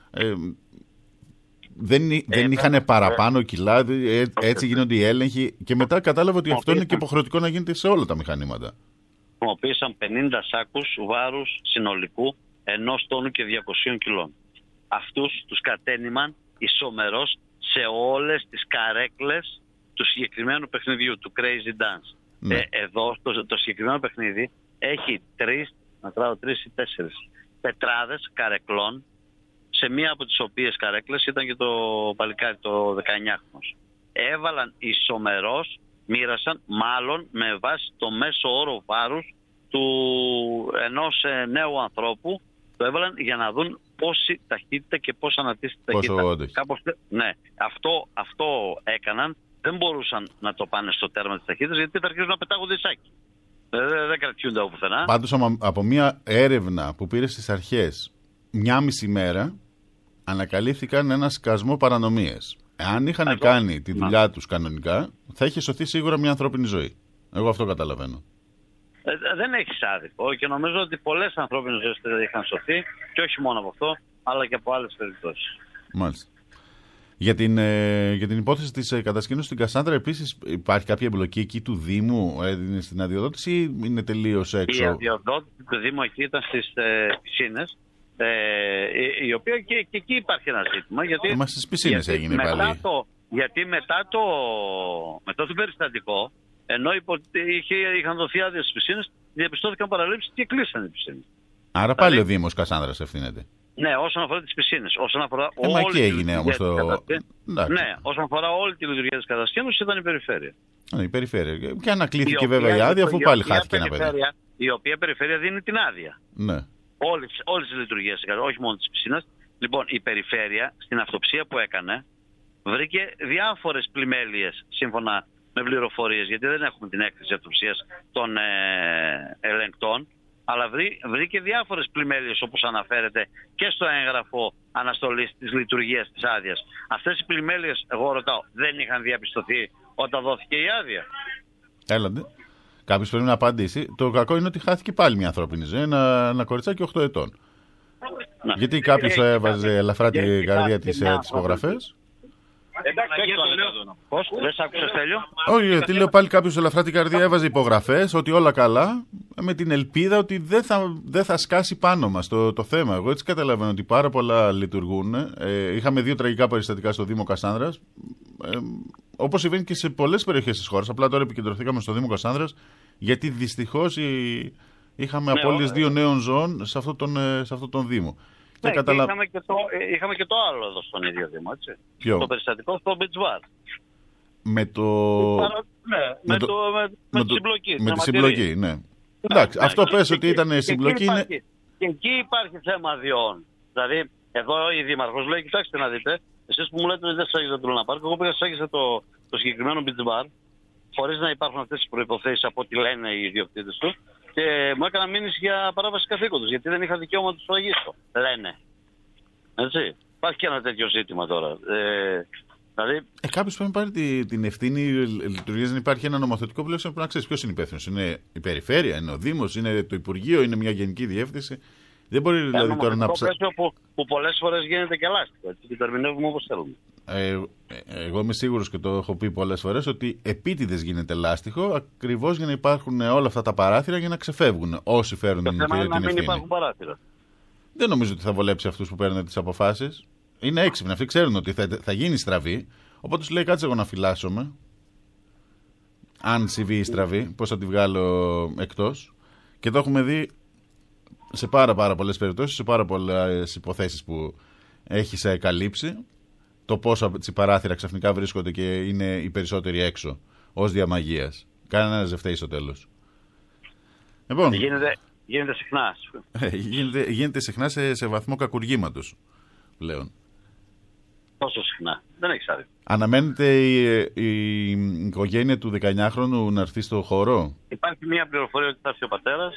δεν είχαν παραπάνω κιλά, έτσι γίνονται οι έλεγχοι και μετά κατάλαβα ότι αυτό είναι και υποχρεωτικό να γίνεται σε όλα τα μηχανήματα. Χρησιμοποίησαν 50 σάκους βάρους συνολικού 1 τόνου και 200 κιλών. Αυτούς τους κατένυμαν ισομερός σε όλες τις καρέκλες του συγκεκριμένου παιχνιδιού, του Crazy Dance. Ναι. Εδώ το συγκεκριμένο παιχνίδι έχει 3 ή 4 τετράδες καρεκλών, σε μία από τις οποίες καρέκλες ήταν και το παλικάρι, το 19χρονος. Έβαλαν ισομερός, μοίρασαν μάλλον με βάση το μέσο όρο βάρους του ενός νέου ανθρώπου, το έβαλαν για να δουν πόση ταχύτητα και πώς αναπτύσσει τη ταχύτητα. Ναι, αυτό έκαναν. Δεν μπορούσαν να το πάνε στο τέρμα της ταχύτητας γιατί θα αρχίσουν να πετάγονται σάκι. Δεν κρατιούνται από πουθενά. Πάντως από μια έρευνα που πήρε στις αρχές 1,5 μέρα ανακαλύφθηκαν ένα σκασμό παρανομίες. Αν είχαν κάνει τη δουλειά τους κανονικά, θα είχε σωθεί σίγουρα μια ανθρώπινη ζωή. Εγώ αυτό καταλαβαίνω. Δεν έχεις άδικο και νομίζω ότι πολλές ανθρώπινες ζωές είχαν σωθεί και όχι μόνο από αυτό, αλλά και από άλλες περιπτώσεις. Μάλιστα. Για την υπόθεση της κατασκήνωσης στην Κασάνδρα, επίσης υπάρχει κάποια εμπλοκή εκεί του Δήμου στην αδειοδότηση ή είναι τελείως έξω? Η αδειοδότηση του Δήμου εκεί ήταν στις πισίνες, η οποία και εκεί υπάρχει ένα ζήτημα. Μα στις πισίνες έγινε πάλι. Γιατί μετά το περιστατικό, ενώ είχαν δοθεί άδειες στις πισίνες, διαπιστώθηκαν παραλήψεις και κλείσαν οι πισίνες. Άρα πάλι ο Δήμος Κασάνδρας ευθύνεται. Ναι, όσον αφορά τις πισίνες. Όσον αφορά όσον αφορά όλη τη λειτουργία της κατασκήνωσης ήταν η περιφέρεια. Η περιφέρεια. Και ανακλήθηκε βέβαια η άδεια, αφού πάλι χάθηκε ένα παιδί. Η οποία περιφέρεια δίνει την άδεια. Ναι. Όλες τις λειτουργίες, όχι μόνο της πισίνας. Λοιπόν, η περιφέρεια στην αυτοψία που έκανε βρήκε διάφορες πλημέλειες σύμφωνα με πληροφορίες, γιατί δεν έχουμε την έκθεση αυτοψίας των ελεγκτών. Αλλά βρήκε διάφορες πλημέλειες όπως αναφέρεται και στο έγγραφο αναστολής της λειτουργίας της άδειας. Αυτές οι πλημέλειες, εγώ ρωτάω, δεν είχαν διαπιστωθεί όταν δόθηκε η άδεια? Έλατε. Κάποιος πρέπει να απαντήσει. Το κακό είναι ότι χάθηκε πάλι μια ανθρώπινη ζωή, ένα κοριτσάκι 8 ετών. Να. Γιατί κάποιος έβαζε ελαφρά την καρδιά της υπογραφές. Πώς, δεν σ' άκουσα, Στέλιο? Όχι, γιατί λέω πάλι κάποιος ελαφρά την καρδιά έβαζε υπογραφές ότι όλα καλά, με την ελπίδα ότι δεν θα σκάσει πάνω μας το θέμα. Εγώ έτσι καταλαβαίνω ότι πάρα πολλά λειτουργούν. Είχαμε 2 τραγικά περιστατικά στο Δήμο Κασάνδρας, όπως συμβαίνει και σε πολλές περιοχές της χώρας. Απλά τώρα επικεντρωθήκαμε στο Δήμο Κασάνδρας, γιατί δυστυχώς είχαμε απώλειες 2 νέων ζώων σε αυτόν τον Δήμο. Ναι, είχαμε και το άλλο εδώ στον ίδιο Δήμο, έτσι. Ποιο? Το περιστατικό στο Beach Bar. Με τη συμπλοκή. Με τη συμπλοκή, ναι. Εντάξει, αυτό πες ότι ήταν συμπλοκή. Και εκεί υπάρχει θέμα αδειών. Δηλαδή, εδώ η Δήμαρχος λέει, κοιτάξτε να δείτε, εσείς που μου λέτε ότι δεν σας άγγιζε το Λούνα Πάρκ, εγώ πήγα σας άγγιζε το συγκεκριμένο Beach Bar, χωρίς να υπάρχουν αυτές τις προϋποθέσεις από ό,τι λένε οι ιδιοκτήτες του, και μου έκανα μήνυση για παράβαση καθήκοντος, γιατί δεν είχα δικαίωμα να τους σφραγίσω. Λένε. Έτσι. Υπάρχει και ένα τέτοιο ζήτημα τώρα. Δηλαδή... Κάποιος πρέπει να πάρει την ευθύνη λειτουργίας, δεν υπάρχει ένα νομοθετικό πλαίσιο που να ξέρει ποιος είναι υπεύθυνος. Είναι η περιφέρεια, είναι ο Δήμος, είναι το Υπουργείο, είναι μια γενική διεύθυνση. Δεν μπορεί δηλαδή τώρα να ψάξει. Που πολλές φορές γίνεται και λάστιχο. Και το ερμηνεύουμε όπως θέλουμε. Εγώ είμαι σίγουρος και το έχω πει πολλές φορές ότι επίτηδες γίνεται λάστιχο ακριβώς για να υπάρχουν όλα αυτά τα παράθυρα για να ξεφεύγουν όσοι φέρουν την ευθύνη. Να μην υπάρχουν παράθυρα. Δεν νομίζω ότι θα βολέψει αυτούς που παίρνουν τις αποφάσεις. Είναι έξυπνοι. Αυτοί ξέρουν ότι θα γίνει στραβή. Οπότε τους λέει κάτσε εγώ να φυλάσσομαι. Αν συμβεί η στραβή, πώς θα τη βγάλω εκτός. Και το έχουμε δει σε πάρα πολλές περιπτώσεις, σε πάρα πολλές υποθέσεις που έχεις καλύψει. Το πόσα παράθυρα ξαφνικά βρίσκονται και είναι οι περισσότεροι έξω ως διαμαγείας. Κανένας δεν φταίει στο τέλος. Λοιπόν, γίνεται συχνά. Γίνεται συχνά σε βαθμό κακουργήματος πλέον. Πόσο συχνά. Δεν έχεις άδικο. Αναμένεται η οικογένεια του 19χρονου να έρθει στο χώρο. Υπάρχει μια πληροφορία ότι θα έρθει ο πατέρας.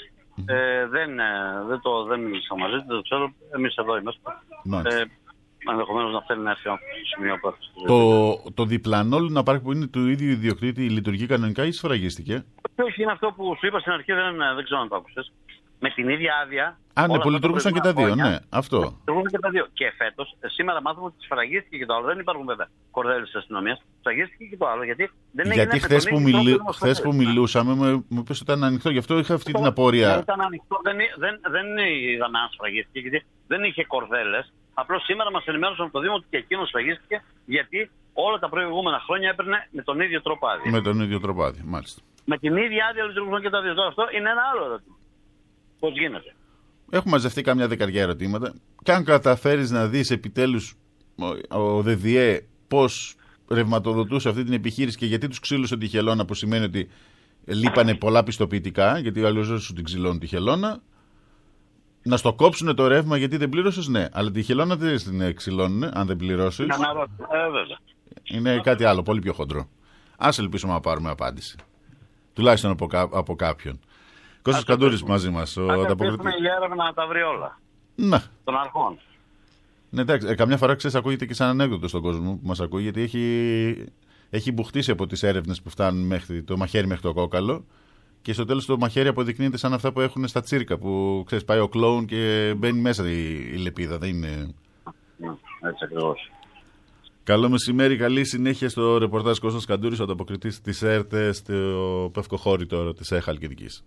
Δεν μίλησα μαζί του, δεν το ξέρω. Εμείς εδώ είμαστε. Ενδεχομένως να θέλει να έρθει από το σημείο που έρθει. Το διπλανό Λούνα Πάρκ που είναι του ίδιου ιδιοκτήτη λειτουργεί κανονικά ή σφραγίστηκε? Όχι, είναι αυτό που σου είπα στην αρχή, δεν ξέρω αν το άκουσες. Με την ίδια άδεια. Ναι, που λειτουργούσαν και τα δύο, ναι, αυτό. Λειτουργούν και τα δύο. Και φέτος, σήμερα μάθαμε ότι σφραγίστηκε και το άλλο. Δεν υπάρχουν βέβαια κορδέλες της αστυνομίας. Σφραγίστηκε και το άλλο. Γιατί χθες που μιλούσαμε, μου είπες ότι ήταν ανοιχτό. Γι' αυτό είχα αυτή την απορία. Δεν ήταν ανοιχτό, δεν είδαμε αν σφραγίστηκε, γιατί δεν είχε κορδέλες. Απλώς σήμερα μας ενημέρωσαν από το Δήμο ότι και εκείνο σφραγίστηκε, γιατί όλα τα προηγούμενα χρόνια έπαιρνε με τον ίδιο τρόπο άδεια. Με τον ίδιο τρόπο άδεια, μάλιστα. Με την ίδια άδεια λειτουργούν και τα δύο. Τώρα αυτό είναι ένα άλλο ερώτημα. Πώς γίνεται? Έχουν μαζευτεί κάμια δεκαριά ερωτήματα. Και αν καταφέρεις να δεις επιτέλους ο ΔΔΕ πώς ρευματοδοτούσε αυτή την επιχείρηση και γιατί τους ξύλωσε τη χελώνα, που σημαίνει ότι λείπανε πολλά πιστοποιητικά, γιατί αλλιώς δεν σου την ξυλώνουν τη χελώνα. Να στο κόψουν το ρεύμα γιατί δεν πλήρωσες, ναι. Αλλά τη χελώνα δεν την ξυλώνουν, αν δεν πληρώσεις. Είναι κάτι άλλο, πολύ πιο χοντρό. Ας ελπίσουμε να πάρουμε απάντηση. Τουλάχιστον από κάποιον. Κώστας Καντούρης μαζί μας. Ας ελπίσουμε η έρευνα να τα βρει όλα. Ναι. Των αρχών. Ναι, εντάξει. Καμιά φορά ξέρεις, ακούγεται και σαν ανέκδοτο στον κόσμο που μας ακούει, γιατί έχει μπουχτίσει από τις έρευνες που φτάνουν μέχρι το μαχαίρι μέχρι το κόκαλο. Και στο τέλος το μαχαίρι αποδεικνύεται σαν αυτά που έχουν στα τσίρκα, που ξέρεις, πάει ο κλόουν και μπαίνει μέσα η λεπίδα. Δεν είναι. Έτσι ακριβώς. Καλό μεσημέρι, καλή συνέχεια στο ρεπορτάζ. Κώστας Καντούρης, ο ανταποκριτής της ΕΡΤ στο Πευκοχώρι τώρα της Χαλκιδικής.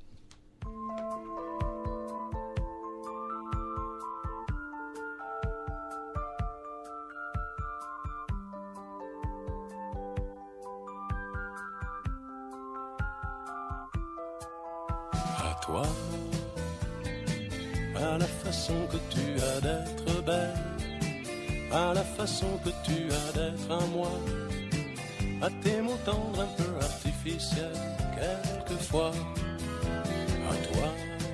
À la façon que tu as d'être belle, à la façon que tu as d'être à moi, à tes mots tendres un peu artificiels quelquefois, à toi,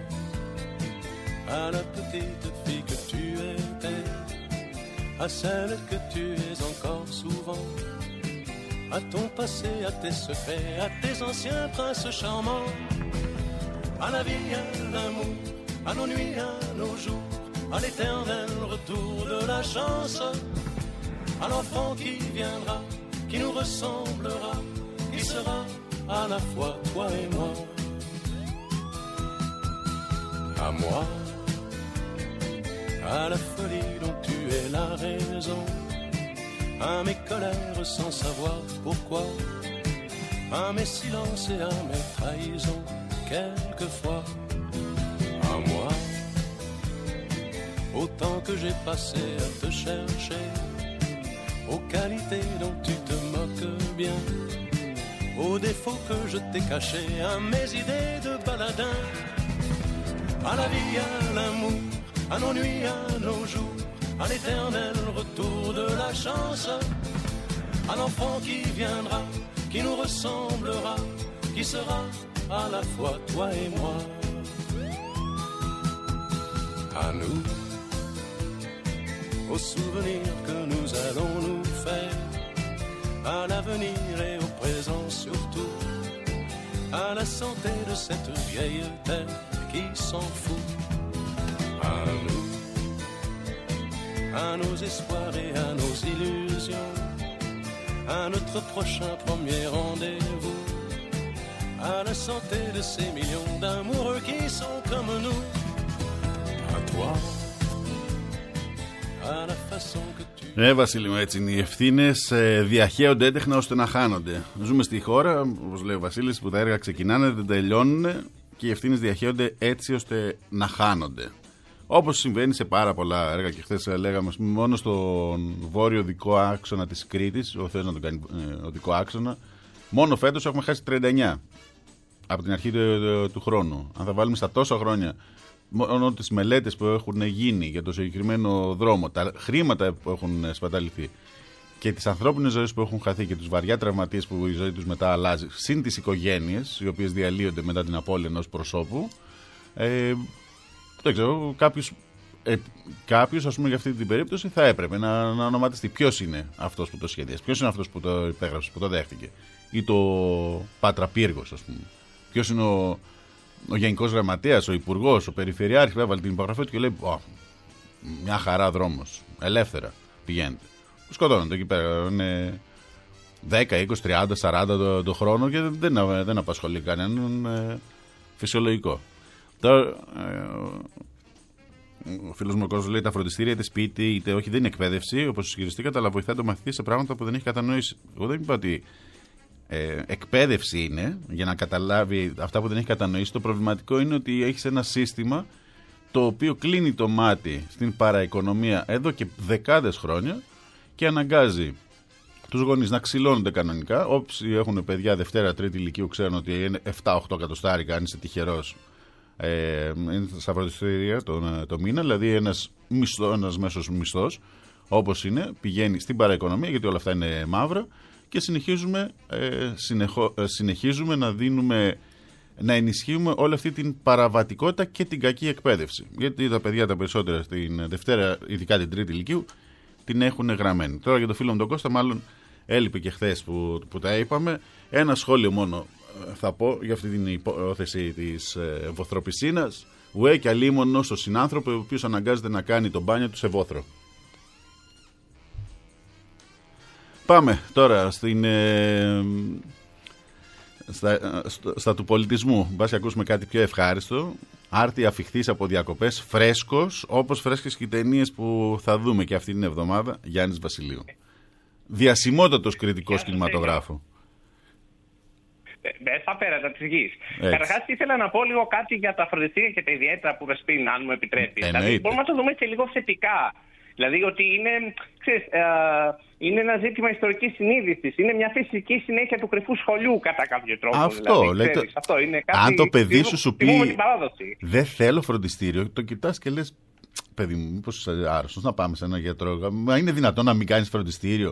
à la petite fille que tu étais, à celle que tu es encore souvent, à ton passé, à tes secrets, à tes anciens princes charmants, à la vie, à l'amour, à nos nuits, à nos jours, à l'éternel retour de la chance, à l'enfant qui viendra, qui nous ressemblera, qui sera à la fois toi et moi. À moi, à la folie dont tu es la raison, à mes colères sans savoir pourquoi, à mes silences et à mes trahisons, quelquefois. À moi, autant que j'ai passé à te chercher, aux qualités dont tu te moques bien, aux défauts que je t'ai cachés, à mes idées de baladin, à la vie, à l'amour, à nos nuits, à nos jours, à l'éternel retour de la chance, à l'enfant qui viendra, qui nous ressemblera, qui sera à la fois toi et moi. À nous, aux souvenirs que nous allons nous faire, à l'avenir et au présent surtout, à à la santé de cette vieille terre qui s'en fout. À nous, à nos espoirs et à nos illusions, à notre prochain premier rendez-vous, à la santé de ces millions d'amoureux qui sont comme nous. À toi, à la façon que tu... Βασίλη μου, έτσι είναι. Οι ευθύνες διαχέονται έντεχνα ώστε να χάνονται. Ζούμε στη χώρα, όπως λέει ο Βασίλης, που τα έργα ξεκινάνε, δεν τελειώνουν και οι ευθύνες διαχέονται έτσι ώστε να χάνονται. Όπως συμβαίνει σε πάρα πολλά έργα και χθες λέγαμε, μόνο στον βόρειο οδικό άξονα της Κρήτης, ο Θεός να τον κάνει οδικό άξονα, μόνο φέτος έχουμε χάσει 39 από την αρχή του χρόνου. Αν θα βάλουμε στα τόσα χρόνια μόνο τις μελέτες που έχουν γίνει για το συγκεκριμένο δρόμο, τα χρήματα που έχουν σπαταληθεί και τις ανθρώπινες ζωές που έχουν χαθεί και τους βαριά τραυματίες που η ζωή τους μετά αλλάζει, συν τις οικογένειες οι οποίες διαλύονται μετά την απώλεια ενός προσώπου, δεν ξέρω, κάποιος ας πούμε για αυτή την περίπτωση θα έπρεπε να ονοματιστεί ποιος είναι αυτός που το σχεδίασε, ποιος είναι αυτός που το υπέγραψε, που το δέχτηκε, ή το Πάτρα Πύργος, ας πούμε. Ποιος είναι ο Γενικός Γραμματέας, ο Υπουργός, ο Περιφερειάρχης που έβαλε την υπογραφή του και λέει μια χαρά δρόμος, ελεύθερα πηγαίνετε. Σκοτώνονται εκεί πέρα, είναι 10, 20, 30, 40 το χρόνο και δεν απασχολεί κανέναν, φυσιολογικό. Τώρα, ο φίλος μου ο κόσμος λέει τα φροντιστήρια είτε σπίτι είτε όχι δεν είναι εκπαίδευση, όπως ισχυριστήκατε, αλλά βοηθάει το μαθητή σε πράγματα που δεν έχει κατανοήσει. Εγώ δεν είπα ότι εκπαίδευση είναι για να καταλάβει αυτά που δεν έχει κατανοήσει. Το προβληματικό είναι ότι έχεις ένα σύστημα το οποίο κλείνει το μάτι στην παραοικονομία εδώ και δεκάδες χρόνια και αναγκάζει τους γονείς να ξυλώνονται κανονικά. Όσοι έχουν παιδιά Δευτέρα, Τρίτη ηλικίου ξέρουν ότι είναι 7-8 εκατοστάρικα, αν είσαι τυχερός, είναι στα φροντιστήρια το μήνα, δηλαδή ένας μέσος μισθός, όπως είναι, πηγαίνει στην παραοικονομία γιατί όλα αυτά είναι μαύρα και συνεχίζουμε να ενισχύουμε όλη αυτή την παραβατικότητα και την κακή εκπαίδευση. Γιατί τα παιδιά τα περισσότερα στην Δευτέρα, ειδικά την Τρίτη ηλικίου, την έχουν γραμμένη. Τώρα για το φίλο μου τον Κώστα, μάλλον έλειπε και χθες που τα είπαμε. Ένα σχόλιο μόνο θα πω για αυτή την υπόθεση της βοθροπισίνας. Ουέ και αλίμονο στον συνάνθρωπο ο οποίος αναγκάζεται να κάνει το μπάνιο του σε βόθρο. Πάμε τώρα στα του πολιτισμού. Μπας και ακούσουμε κάτι πιο ευχάριστο. Άρτη αφιχθής από διακοπές, φρέσκος, όπως φρέσκες και οι ταινίες που θα δούμε και αυτή την εβδομάδα. Γιάννης Βασιλείου. Διασημότατος κριτικός κινηματογράφου. Στα πέρατα της γης. Καταρχάς ήθελα να πω λίγο κάτι για τα φροντιστήρια και τα ιδιαίτερα που Βεσπίν, αν μου επιτρέπει. Δηλαδή, μπορούμε να το δούμε και λίγο θετικά. Δηλαδή ότι είναι ένα ζήτημα ιστορικής συνείδησης. Είναι μια φυσική συνέχεια του κρυφού σχολείου κατά κάποιο τρόπο. Αυτό, δηλαδή, αυτό είναι κάτι. Αν το παιδί σου πει δεν θέλω φροντιστήριο, το κοιτάς και λες παιδί μου, μήπως είσαι άρρωστος, να πάμε σε έναν γιατρό. Μα είναι δυνατόν να μην κάνεις φροντιστήριο?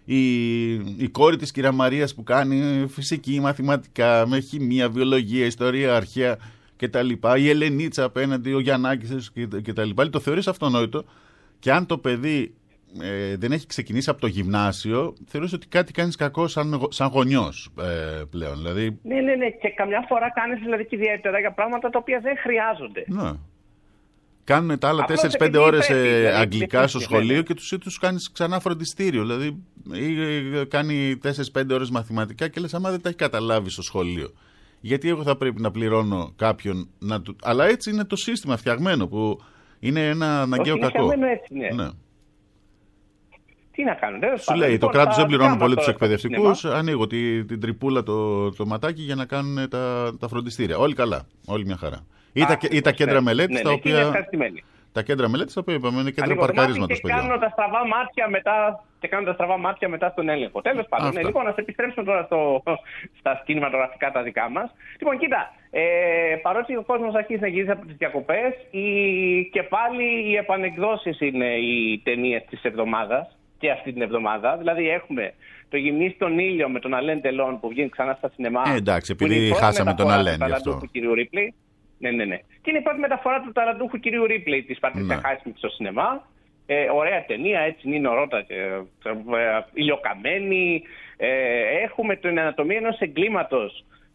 Η κόρη της κυρία Μαρίας που κάνει φυσική, μαθηματικά, με χημεία, βιολογία, ιστορία, αρχαία κτλ. Η Ελενίτσα απέναντι, ο Γιαννάκης κτλ. Το θεωρείς αυτονόητο και αν το παιδί δεν έχει ξεκινήσει από το γυμνάσιο, θεωρείς ότι κάτι κάνεις κακό σαν γονιός πλέον. Δηλαδή... Ναι. Και καμιά φορά κάνεις δηλαδή και ιδιαίτερα για πράγματα τα οποία δεν χρειάζονται. Ναι. Κάνουν τα άλλα 4-5 ώρες αγγλικά στο σχολείο και τους κάνεις ξανά φροντιστήριο. Δηλαδή, κάνει 4-5 ώρες μαθηματικά και λες, άμα δεν τα έχει καταλάβει στο σχολείο, γιατί εγώ θα πρέπει να πληρώνω κάποιον να του. Αλλά έτσι είναι το σύστημα φτιαγμένο, που είναι ένα αναγκαίο κακό. Είναι φτιαγμένο έτσι, ναι. Τι να κάνω, δεν σου λέει, το κράτος δεν πληρώνει πολύ τους εκπαιδευτικούς. Ανοίγω την τρυπούλα το ματάκι για να κάνουν τα φροντιστήρια. Όλοι καλά, όλοι μια χαρά. Ή τα κέντρα μελέτης, τα οποία. Τα κέντρα μελέτης, τα οποία είπαμε, είναι κέντρα παρκαρίσματος. Και κάνουν τα στραβά μάτια μετά στον έλεγχο. Τέλος πάντων. Λοιπόν, να επιστρέψουμε τώρα στα κινηματογραφικά τα δικά μας. Λοιπόν, κοίτα, παρότι ο κόσμος αρχίζει να γυρίζει από τις διακοπές, και πάλι οι επανεκδόσεις είναι οι ταινίες της εβδομάδας. Και αυτή την εβδομάδα. Δηλαδή έχουμε το Γυμνή στον ήλιο με τον Αλέν Τελών που βγαίνει ξανά στα σινεμά. Εντάξει, επειδή χάσαμε τον Αλέν. Του κυρίου Ρίπλεϊ. Ναι. Και είναι η πρώτη μεταφορά του ταλαντούχου κυρίου Ρίπλεϊ της Πατρίσια Χάισμιτ στο σινεμά. Ωραία ταινία, έτσι είναι ορώτα και ηλιοκαμένη. Έχουμε την ανατομία ενός εγκλήματος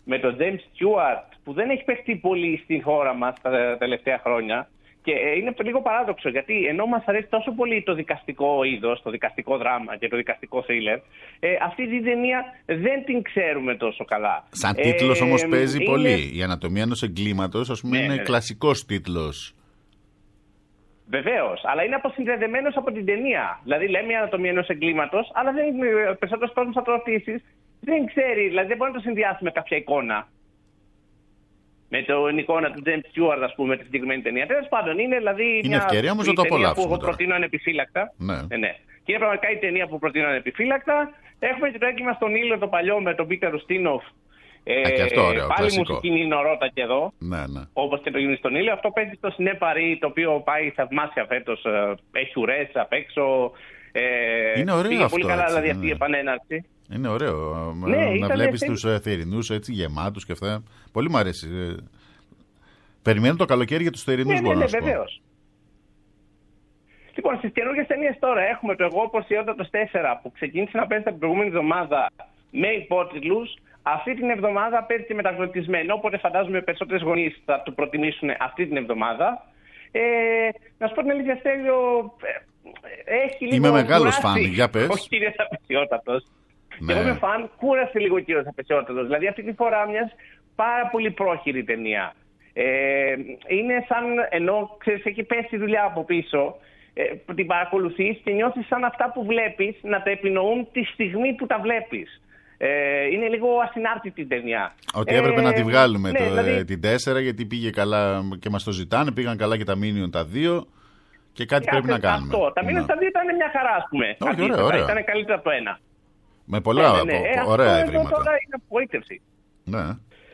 με τον James Stewart, που δεν έχει παιχτεί πολύ στην χώρα μας τα τελευταία χρόνια. Και είναι λίγο παράδοξο, γιατί ενώ μας αρέσει τόσο πολύ το δικαστικό είδος, το δικαστικό δράμα και το δικαστικό θρίλερ, αυτή την ταινία δεν την ξέρουμε τόσο καλά. Σαν τίτλος όμως παίζει πολύ. Η Ανατομία ενός εγκλήματος, ας πούμε, είναι κλασικός τίτλος. Βεβαίως, αλλά είναι αποσυνδεδεμένος από την ταινία. Δηλαδή, λέμε η Ανατομία ενός εγκλήματος, αλλά δεν είναι περισσότερος κόσμος θα το ρωτήσεις. Δεν ξέρει, δηλαδή δεν μπορεί να το συνδυάσει με κάποια εικόνα. Με την εικόνα του James Stewart, ας πούμε, τη συγκεκριμένη ταινία. Τέλος πάντων, είναι δηλαδή είναι ευκαιρία όμως να το απολαύσουμε. Που εγώ προτείνω ανεπιφύλακτα. Ναι. Ναι. Και είναι πραγματικά η ταινία που προτείνω ανεπιφύλακτα. Έχουμε και το έγκλημα στον ήλιο το παλιό με τον Πίτερ Ουστίνοφ. Και αυτό ωραίο, πάλι κλασικό. μουσική νινορότα και εδώ. Ναι. Όπως και το γίνει στον ήλιο. Αυτό παίζει στο Σινέ Παρί, το οποίο πάει θαυμάσια φέτος. Έχει ουρές απ' έξω. Είναι ωραίο πήγε αυτό. Πολύ καλά, έτσι, δηλαδή αυτή η επανέναρξη. Είναι ωραίο. Ναι, να βλέπεις τους θερινούς έτσι γεμάτους και αυτά. Πολύ μου αρέσει. Περιμένω το καλοκαίρι για τους θερινούς, μπορώ να σου πω. Βεβαίως. Λοιπόν, στις καινούργιες ταινίες τώρα έχουμε το Εγώ Πορσιότατος 4 που ξεκίνησε να παίζει την προηγούμενη εβδομάδα με υπότιτλους. Αυτή την εβδομάδα παίζει και μεταγλωτισμένο, οπότε φαντάζομαι περισσότερες γονείς θα το προτιμήσουν αυτή την εβδομάδα. Να σου πω την αλήθεια, Στέλιο, έχει λίγο. Είμαι μεγάλος κουράσει φαν, για πες. ο κύριος Απεσιότατος. Ναι. Και εγώ είμαι φαν, κούρασε λίγο ο κύριος Απεσιότατος. Δηλαδή αυτή τη φορά μιας πάρα πολύ πρόχειρη ταινία. Είναι σαν, ενώ ξέρεις, έχει πέσει η δουλειά από πίσω, την παρακολουθείς και νιώθεις σαν αυτά που βλέπεις να τα επινοούν τη στιγμή που τα βλέπεις. Είναι λίγο ασυνάρτητη η ταινία. Ότι έπρεπε να τη βγάλουμε δηλαδή, την 4 γιατί πήγε καλά και μας το ζητάνε, πήγαν καλά και τα Minion τα 2 και κάτι πρέπει να κάνουμε. Αυτό. Τα Minion τα 2 ήταν μια χαρά, ας πούμε. Όχι, ωραία. Ήταν καλύτερα από το 1. Με πολλά ωραία ευρήματα. Αυτό τώρα είναι απογοήτευση. Ναι.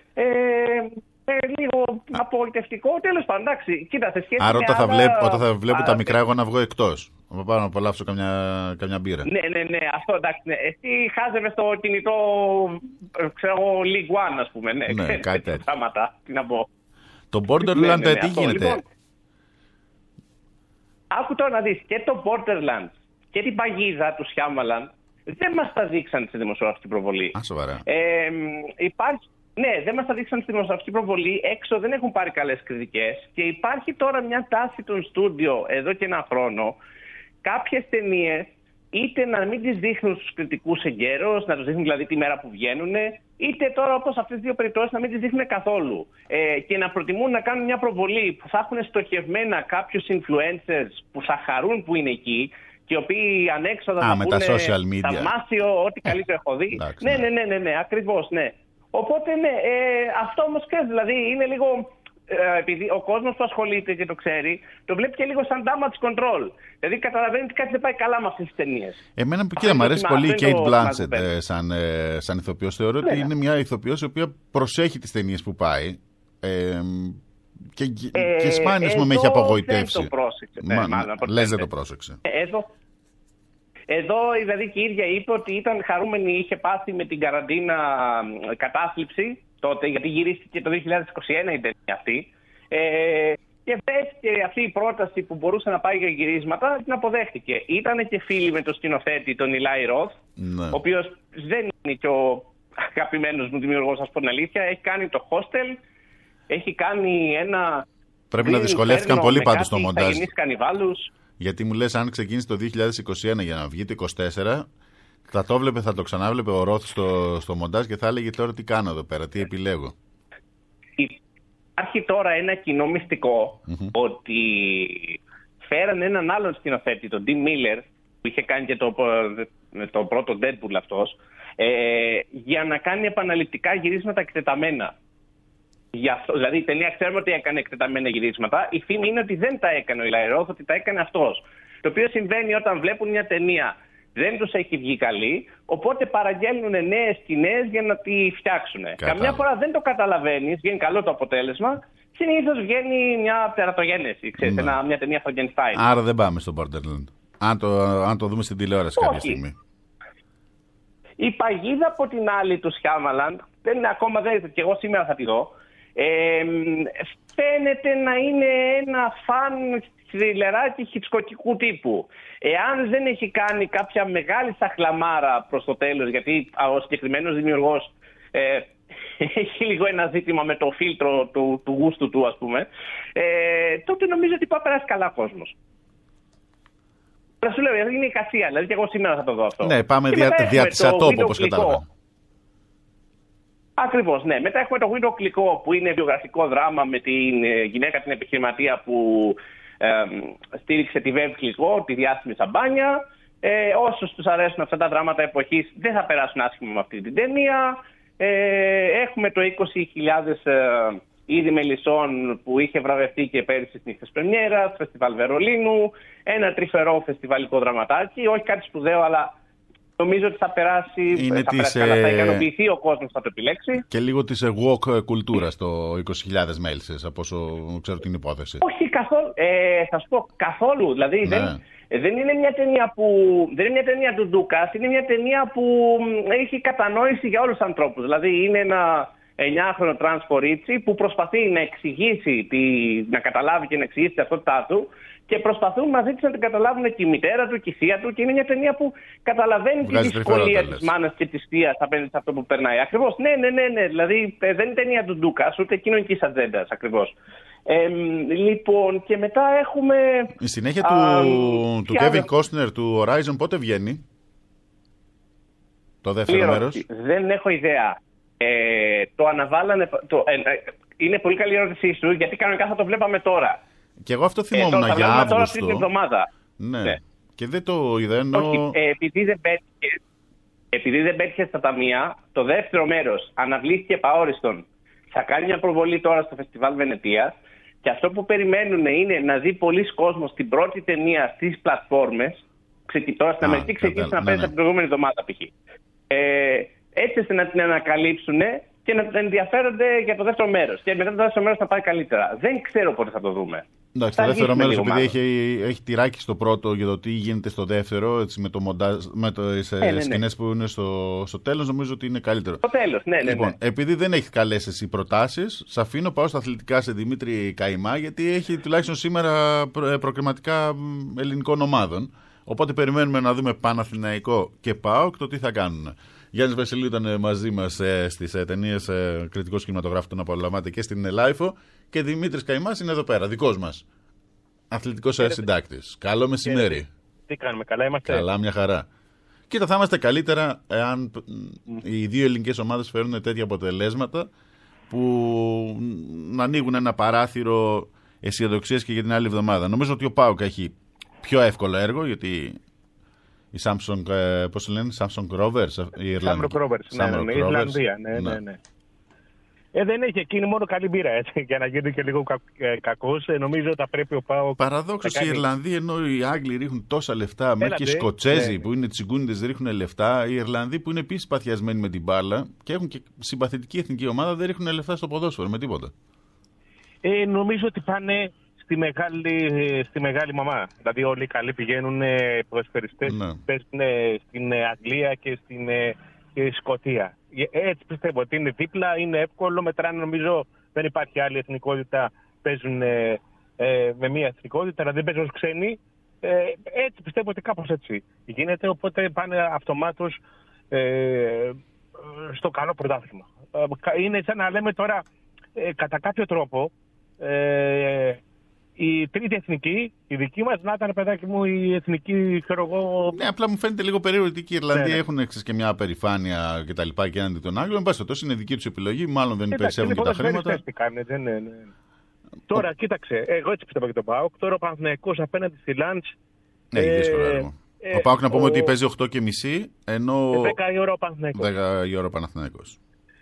Λίγο απογοητευτικό. Τέλος πάντων, εντάξει, κοίτα, σε σχέση. Άρα όταν θα βλέπω τα μικρά, εγώ να βγω εκτός. Να πάω να απολαύσω καμιά μπύρα. Ναι, αυτό εντάξει. Ναι. Εσύ χάζευε στο κινητό, ξέρω εγώ, League One, ας πούμε. Ναι, κάτι τέτοιο. Τι να πω. Το Borderland τι γίνεται. Λοιπόν, άκου τώρα να δεις, και το Borderland και την παγίδα του Σιάμαλαν δεν μας τα δείξαν στη δημοσιογραφική προβολή. Α, σοβαρά. Ναι, δεν μας τα δείξαν στη δημοσιογραφική προβολή. Έξω δεν έχουν πάρει καλές κριτικές. Και υπάρχει τώρα μια τάση των στούντιο εδώ και ένα χρόνο. Κάποιες ταινίες είτε να μην τις δείχνουν στους κριτικούς εγκαίρως, να τους δείχνουν δηλαδή τη μέρα που βγαίνουν, είτε τώρα όπως αυτές τις δύο περιπτώσεις να μην τις δείχνουν καθόλου. Και να προτιμούν να κάνουν μια προβολή που θα έχουν στοχευμένα κάποιους influencers που θα χαρούν που είναι εκεί. Και οι οποίοι ανέξοδα θα πούνε θαυμάσιο, ό,τι καλύτερο έχω δει. Ναι, ακριβώς, ναι. Οπότε ναι, αυτό όμως ξέρεις, δηλαδή είναι λίγο, επειδή ο κόσμος που ασχολείται και το ξέρει, το βλέπει και λίγο σαν damage control. Δηλαδή καταλαβαίνει ότι κάτι δεν πάει καλά με αυτές τις ταινίες. Εμένα που μου αρέσει πολύ η Kate Blanchett σαν ηθοποιός. Θεωρώ ότι είναι μια ηθοποιός η οποία προσέχει τις ταινίες που πάει. Και σπάνιες μου με έχει απογοητεύσει. Δεν το πρόσεξε. Λες δεν το πρόσεξε. Εδώ δηλαδή και η ίδια είπε ότι ήταν χαρούμενη, είχε πάθει με την καραντίνα κατάθλιψη τότε, γιατί γυρίστηκε το 2021 η ταινία αυτή. Και βρέθηκε αυτή η πρόταση που μπορούσε να πάει για γυρίσματα, την αποδέχτηκε. Ήτανε και φίλοι με τον σκηνοθέτη, τον Eli Roth, ο οποίος δεν είναι και ο αγαπημένος μου δημιουργός, ας πω την αλήθεια. Έχει κάνει το Hostel, έχει κάνει ένα... Πρέπει να δυσκολεύτηκαν πολύ πάντως στο μοντάζ. Γιατί μου λες, αν ξεκίνησε το 2021 για να βγει το 2024, θα το ξανάβλεπε ο Roth στο μοντάζ και θα έλεγε τώρα τι κάνω εδώ πέρα, τι επιλέγω. Υπάρχει τώρα ένα κοινό μυστικό ότι φέραν έναν άλλον σκηνοθέτη, τον Tim Miller, που είχε κάνει και το πρώτο Deadpool αυτός, για να κάνει επαναληπτικά γυρίσματα εκτεταμένα. Δηλαδή η ταινία ξέρουμε ότι έκανε εκτεταμένα γυρίσματα. Η φήμη είναι ότι δεν τα έκανε ο Eli Roth, ότι τα έκανε αυτός. Το οποίο συμβαίνει όταν βλέπουν μια ταινία, δεν τους έχει βγει καλή, οπότε παραγγέλνουν νέες σκηνές για να τη φτιάξουν. Καμιά φορά δεν το καταλαβαίνεις, βγαίνει καλό το αποτέλεσμα. Συνήθως βγαίνει μια τερατογένεση, μια ταινία Frankenstein. Άρα δεν πάμε στο Borderland. Αν το δούμε στην τηλεόραση κάποια στιγμή. Η παγίδα από την άλλη του Σιάμαλαν, ακόμα δεν, και εγώ σήμερα θα τη δω. Φαίνεται να είναι ένα φαν θριλεράκι χιτσκοκικού τύπου. Εάν δεν έχει κάνει κάποια μεγάλη σαχλαμάρα προς το τέλος, γιατί ο συγκεκριμένος δημιουργός έχει λίγο ένα ζήτημα με το φίλτρο του γούστου του, ας πούμε, τότε νομίζω ότι πάει να περάσει καλά ο κόσμος. Θα σου λέω, είναι η εικασία, δηλαδή και εγώ σήμερα θα το δω αυτό. Ναι, πάμε δια της ατόπου, όπως κατάλαβα. Ακριβώς, ναι. Μετά έχουμε το βίντεο κλικό, που είναι βιογραφικό δράμα με την γυναίκα την επιχειρηματία που στήριξε τη Βεβ Κλικό, τη διάσημη σαμπάνια. Όσους τους αρέσουν αυτά τα δράματα εποχής δεν θα περάσουν άσχημα με αυτή την ταινία. Έχουμε το 20.000 είδη μελισσών που είχε βραβευτεί και πέρυσι στις νύχτες πρεμιέρας, Φεστιβάλ Βερολίνου, ένα τρυφερό φεστιβαλικό δραματάκι, όχι κάτι σπουδαίο, αλλά νομίζω ότι θα περάσει, θα ικανοποιηθεί ο κόσμος, θα το επιλέξει. Και λίγο της walk κουλτούρας το 20.000 μέλισσες, από όσο ξέρω την υπόθεση. Όχι καθόλου, θα σου πω καθόλου, δηλαδή δεν είναι μια ταινία δεν είναι μια ταινία του Ντούκας, είναι μια ταινία που έχει κατανόηση για όλους τους ανθρώπους. Δηλαδή είναι ένα 9χρονο τρανς κορίτσι που προσπαθεί να εξηγήσει, να καταλάβει και να εξηγήσει την ταυτότητά του και προσπαθούν μαζί της να την καταλάβουν και η μητέρα του και η θεία του, και είναι μια ταινία που καταλαβαίνει τη δυσκολία της μάνας και της θείας απέναντι σε αυτό που περνάει. Ακριβώς, ναι. Δηλαδή δεν είναι ταινία του Ντούκας, ούτε κοινωνικής ατζέντας, ακριβώς. Λοιπόν, και μετά έχουμε... Η συνέχεια του Kevin Costner του Horizon πότε βγαίνει? Το δεύτερο μέρος? Δεν έχω ιδέα. Το αναβάλανε... είναι πολύ καλή ερώτησή σου, γιατί κανονικά θα το βλέπαμε τώρα. Και εγώ αυτό θυμόμουν για Αύγουστο. Τώρα αυτή την εβδομάδα. Ναι. Και δεν το είδα, ενώ... Επειδή δεν πέτυχε στα ταμεία, το δεύτερο μέρος αναβλήθηκε επαόριστον. Θα κάνει μια προβολή τώρα στο Φεστιβάλ Βενετίας, και αυτό που περιμένουν είναι να δει πολλοί κόσμος την πρώτη ταινία στις πλατφόρμες. Τώρα στην Αμερική ξεκίνησε να παίζει την προηγούμενη εβδομάδα π.χ. Έτσι ώστε να την ανακαλύψουν και να ενδιαφέρονται για το δεύτερο μέρος. Και μετά το δεύτερο μέρος θα πάει καλύτερα. Δεν ξέρω πότε θα το δούμε. Εντάξει, το δεύτερο μέρος, επειδή έχει τυράκι στο πρώτο για το τι γίνεται στο δεύτερο, έτσι, με τις σκηνές που είναι στο τέλος, νομίζω ότι είναι καλύτερο. Στο τέλος, ναι. Λοιπόν, επειδή δεν έχει καλές εσύ προτάσεις, σε αφήνω, πάω στα αθλητικά σε Δημήτρη Καϊμά, γιατί έχει τουλάχιστον σήμερα προκριματικά ελληνικών ομάδων. Οπότε περιμένουμε να δούμε Παναθηναϊκό και ΠΑΟΚ το τι θα κάνουν. Γιάννης Βασιλείου ήταν μαζί μας στις ταινίες κριτικός κινηματογράφου, τον απολαμβάνετε και στην Λάιφο, και Δημήτρης Καϊμάς είναι εδώ πέρα, δικός μας αθλητικός συντάκτης. Καλό μεσημέρι. Τι κάνουμε, καλά είμαστε? Καλά, μια χαρά. Κοίτα, θα είμαστε καλύτερα εάν οι δύο ελληνικές ομάδες φέρουν τέτοια αποτελέσματα που να ανοίγουν ένα παράθυρο αισιοδοξίας και για την άλλη εβδομάδα. Νομίζω ότι ο ΠΑΟΚ έχει πιο εύκολο έργο, γιατί η Samsung, πώς λένε, Samsung Rovers, η Ιρλανδία, ναι. Δεν έχει εκείνη μόνο καλή μπύρα, έτσι, για να γίνει και λίγο κακός. Νομίζω ότι θα πρέπει ο ΠΑΟΚ... Παραδόξως οι Ιρλανδοί, ενώ οι Άγγλοι ρίχνουν τόσα λεφτά, μέχρι και οι Σκοτσέζοι που είναι τσιγκούνιδες ρίχνουν λεφτά, οι Ιρλανδοί που είναι επίσης παθιασμένοι με την μπάλα και έχουν και συμπαθητική εθνική ομάδα, δεν ρίχνουν λεφτά στο ποδόσφαιρο με τίποτα. Νομίζω ότι πάνε στη μεγάλη μαμά. Δηλαδή όλοι οι καλοί πηγαίνουν ποδοσφαιριστές, παίζουν στην Αγγλία και στην Σκωτία. Έτσι πιστεύω ότι είναι δίπλα, είναι εύκολο, μετράνε, νομίζω δεν υπάρχει άλλη εθνικότητα, παίζουν με μία εθνικότητα, αλλά δεν παίζουν ως ξένοι. Έτσι πιστεύω ότι κάπως έτσι γίνεται, οπότε πάνε αυτομάτως στο καλό πρωτάθλημα. Είναι σαν να λέμε τώρα κατά κάποιο τρόπο η τρίτη εθνική, η δική μας, να ήταν, παιδάκι μου, η εθνική, ξέρω εγώ. Ναι, απλά μου φαίνεται λίγο περίεργο ότι και οι Ιρλανδοί έχουν και μια περηφάνεια και τα λοιπά και έναντι των Άγγλων. Εν πάση περιπτώσει, είναι δική τους επιλογή, μάλλον δεν περισσεύουν και τα χρήματα. Τώρα, κοίταξε, εγώ έτσι πιστεύω για τον ΠΑΟΚ. Τώρα ο Παναθηναϊκός απέναντι στη Λαντς. Έχει δύσκολο έργο. Ο ΠΑΟΚ να πούμε ότι παίζει 8.30, ενώ. 10 η ώρα ο Παναθηναϊκός. 10 η ώρα ο Παναθηναϊκός.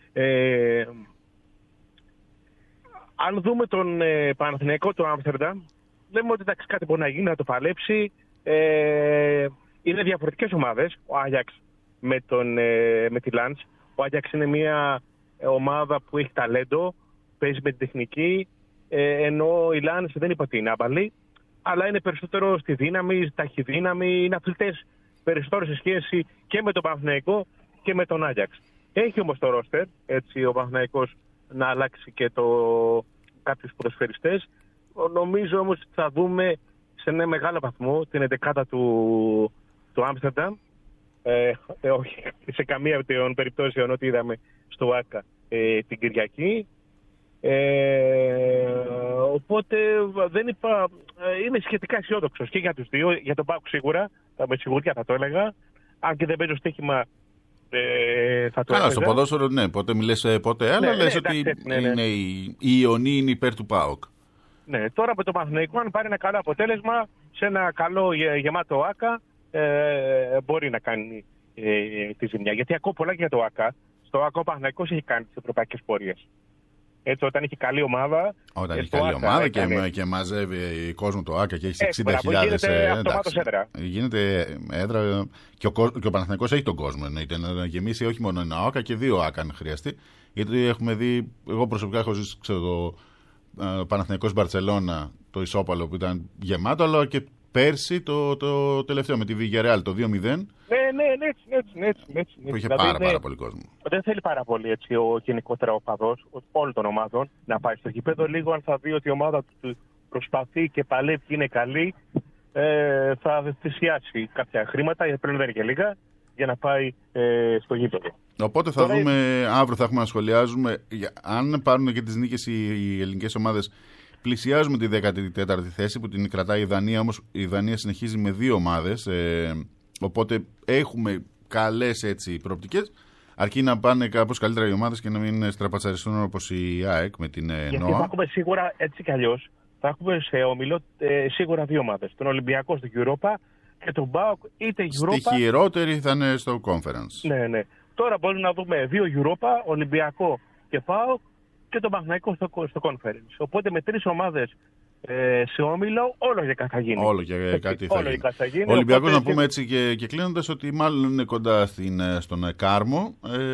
Αν δούμε τον Παναθηναϊκό του Άμστερνταμ, λέμε ότι εντάξει, κάτι μπορεί να γίνει, να το παλέψει. Είναι διαφορετικές ομάδες. Ο Άγιαξ με τη Λαντς. Ο Άγιαξ είναι μια ομάδα που έχει ταλέντο, παίζει με την τεχνική, ενώ η Λαντς δεν είπα ότι είναι άμπαλη, αλλά είναι περισσότερο στη δύναμη, ταχυδύναμη, είναι αθλητές περισσότερο σε σχέση και με τον Παναθηναϊκό και με τον Άγιαξ. Έχει όμως το ρόστερ, έτσι, ο Παναθηναϊκός να αλλάξει και κάποιους ποδοσφαιριστές. Νομίζω όμως ότι θα δούμε σε ένα μεγάλο βαθμό την 11η του Άμστερνταμ. Όχι σε καμία των περιπτώσεων ό,τι είδαμε στο ΆΚΑ την Κυριακή. Οπότε είμαι σχετικά αισιόδοξος και για τους δύο. Για τον ΠΑΟΚ σίγουρα, με σιγουριά θα το έλεγα. Αν και δεν παίζω στοίχημα, θα το έλεγα. Καλά, στο ποδόσφαιρο, ναι, ποτέ μιλές ποτέ, αλλά λες ότι η Ιωνή είναι υπέρ του ΠΑΟΚ. Ναι, τώρα με το Παναθηναϊκό, αν πάρει ένα καλό αποτέλεσμα σε ένα καλό γεμάτο ΆΚΑ, μπορεί να κάνει τη ζημιά. Γιατί ακούω πολλά για το ΆΚΑ. Στο ΆΚΑ ο Παναθηναϊκός έχει κάνει τις ευρωπαϊκές πορείες. Έτσι, όταν έχει καλή ομάδα. Όταν έχει καλή ομάδα και μαζεύει κόσμο το ΆΚΑ και έχει 60.000. Γίνεται αυτομάτως έδρα. Γίνεται έδρα και ο Παναθηναϊκός έχει τον κόσμο. Εννοείται να γεμίσει όχι μόνο ένα ΆΚΑ και δύο ΆΚΑ αν χρειαστεί. Γιατί έχουμε δει, εγώ προσωπικά έχω ζήσει το Παναθηναϊκός Μπαρτσελώνα, το ισόπαλο που ήταν γεμάτο, αλλά και πέρσι το τελευταίο με τη Villarreal το 2-0. Ναι, έτσι. Που είχε πάρα πολύ κόσμο. Δεν θέλει πάρα πολύ έτσι ο γενικότερα ο παδός όλων των ομάδων να πάει στο γήπεδο. Λίγο αν θα δει ότι η ομάδα του προσπαθεί και παλεύει και είναι καλή, θα θυσιάσει κάποια χρήματα, γιατί πλέον δεν είναι και λίγα, για να πάει στο γήπεδο. Οπότε θα δούμε, αύριο θα έχουμε να σχολιάζουμε. Αν πάρουν και τις νίκες οι ελληνικές ομάδες, πλησιάζουμε τη 14η θέση που την κρατάει η Δανία, όμως η Δανία συνεχίζει με 2 ομάδες. Οπότε έχουμε καλές έτσι προοπτικές, αρκεί να πάνε κάπως καλύτερα οι ομάδες και να μην στραπατσαριστούν όπως η ΑΕΚ με την ΝΟΑ. Γιατί θα έχουμε σίγουρα έτσι κι αλλιώς, θα έχουμε σε όμιλο σίγουρα 2 ομάδες. Τον Ολυμπιακό στο Europa και τον ΠΑΟΚ είτε Europa. Στη χειρότερη θα είναι στο Conference. Ναι. Τώρα μπορούμε να δούμε 2 Europa, Ολυμπιακό και ΠΑΟΚ και τον Παναθηναϊκό στο Conference. Οπότε με 3 ομάδες σε όμιλο, όλο και κάτι θα γίνει. Όλο και κάτι θα γίνει. Ο Ολυμπιακός, να πούμε έτσι και κλείνοντας, ότι μάλλον είναι κοντά στον Κάρμο.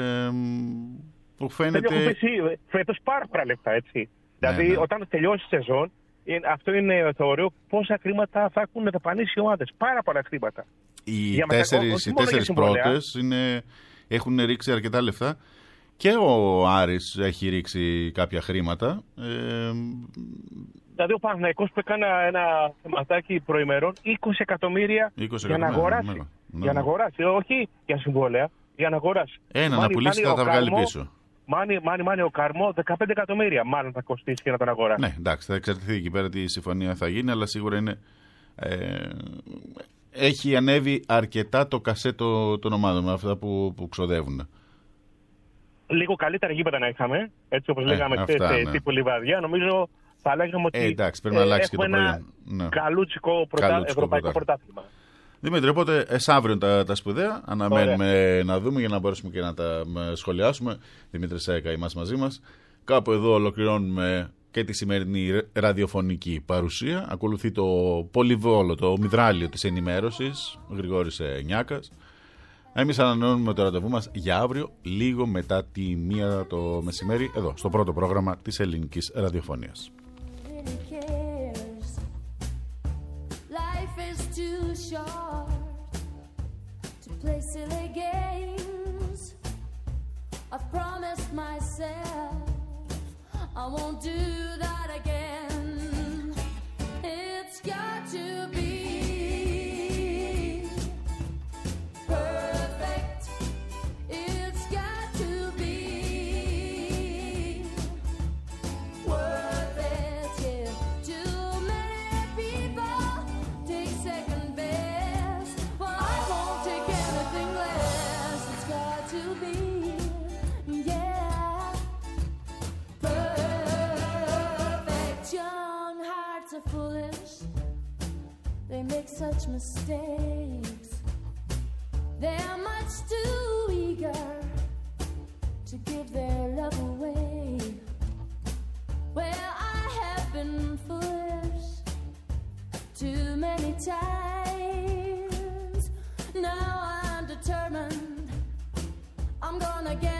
Που φαίνεται. Φέτος πάρα πολλά λεφτά, έτσι. Δηλαδή, όταν τελειώσει η σεζόν, αυτό είναι το ωραίο, πόσα χρήματα θα έχουν δαπανίσει οι ομάδες. Πάρα πολλά χρήματα. Οι 4 πρώτες έχουν ρίξει αρκετά λεφτά. Και ο Άρης έχει ρίξει κάποια χρήματα. Δηλαδή ο Παναθηναϊκός που έκανε ένα θεματάκι προημερών 20 εκατομμύρια για να αγοράσει. Ναι. Για να αγοράσει, όχι για συμβόλαια, για να αγοράσει. Να πουλήσει θα τα βγάλει πίσω. Μάνι ο Καρμό 15 εκατομμύρια μάλλον θα κοστίσει και να τον αγοράσει. Ναι, εντάξει, θα εξαρτηθεί εκεί πέρα τι συμφωνία θα γίνει, αλλά σίγουρα είναι. Έχει ανέβει αρκετά το κασέ των ομάδων με αυτά που ξοδεύουν. Λίγο καλύτερα γήπεδα να είχαμε, έτσι όπως λέγαμε χθες, τύπου Λιβαδιά, νομίζω θα λέγαμε ότι εντάξει, πρέπει να αλλάξει και το προϊόν. Καλούτσικο ευρωπαϊκό πρωτάθλημα. Δημήτρη, οπότε αύριο τα σπουδαία αναμένουμε να δούμε για να μπορέσουμε και να τα σχολιάσουμε. Δημήτρη Σέκα, είμαστε μαζί μας. Κάπου εδώ ολοκληρώνουμε και τη σημερινή ραδιοφωνική παρουσία. Ακολουθεί το πολυβόλο, το μυδράλιο της ενημέρωσης, Γρηγόρης Νιάκας. Εμείς ανανεώνουμε το ραντεβού μας για αύριο, λίγο μετά τη 1 το μεσημέρι, εδώ, στο πρώτο πρόγραμμα της ελληνικής ραδιοφωνίας. They make such mistakes. They're much too eager to give their love away. Well, I have been foolish too many times. Now I'm determined I'm gonna get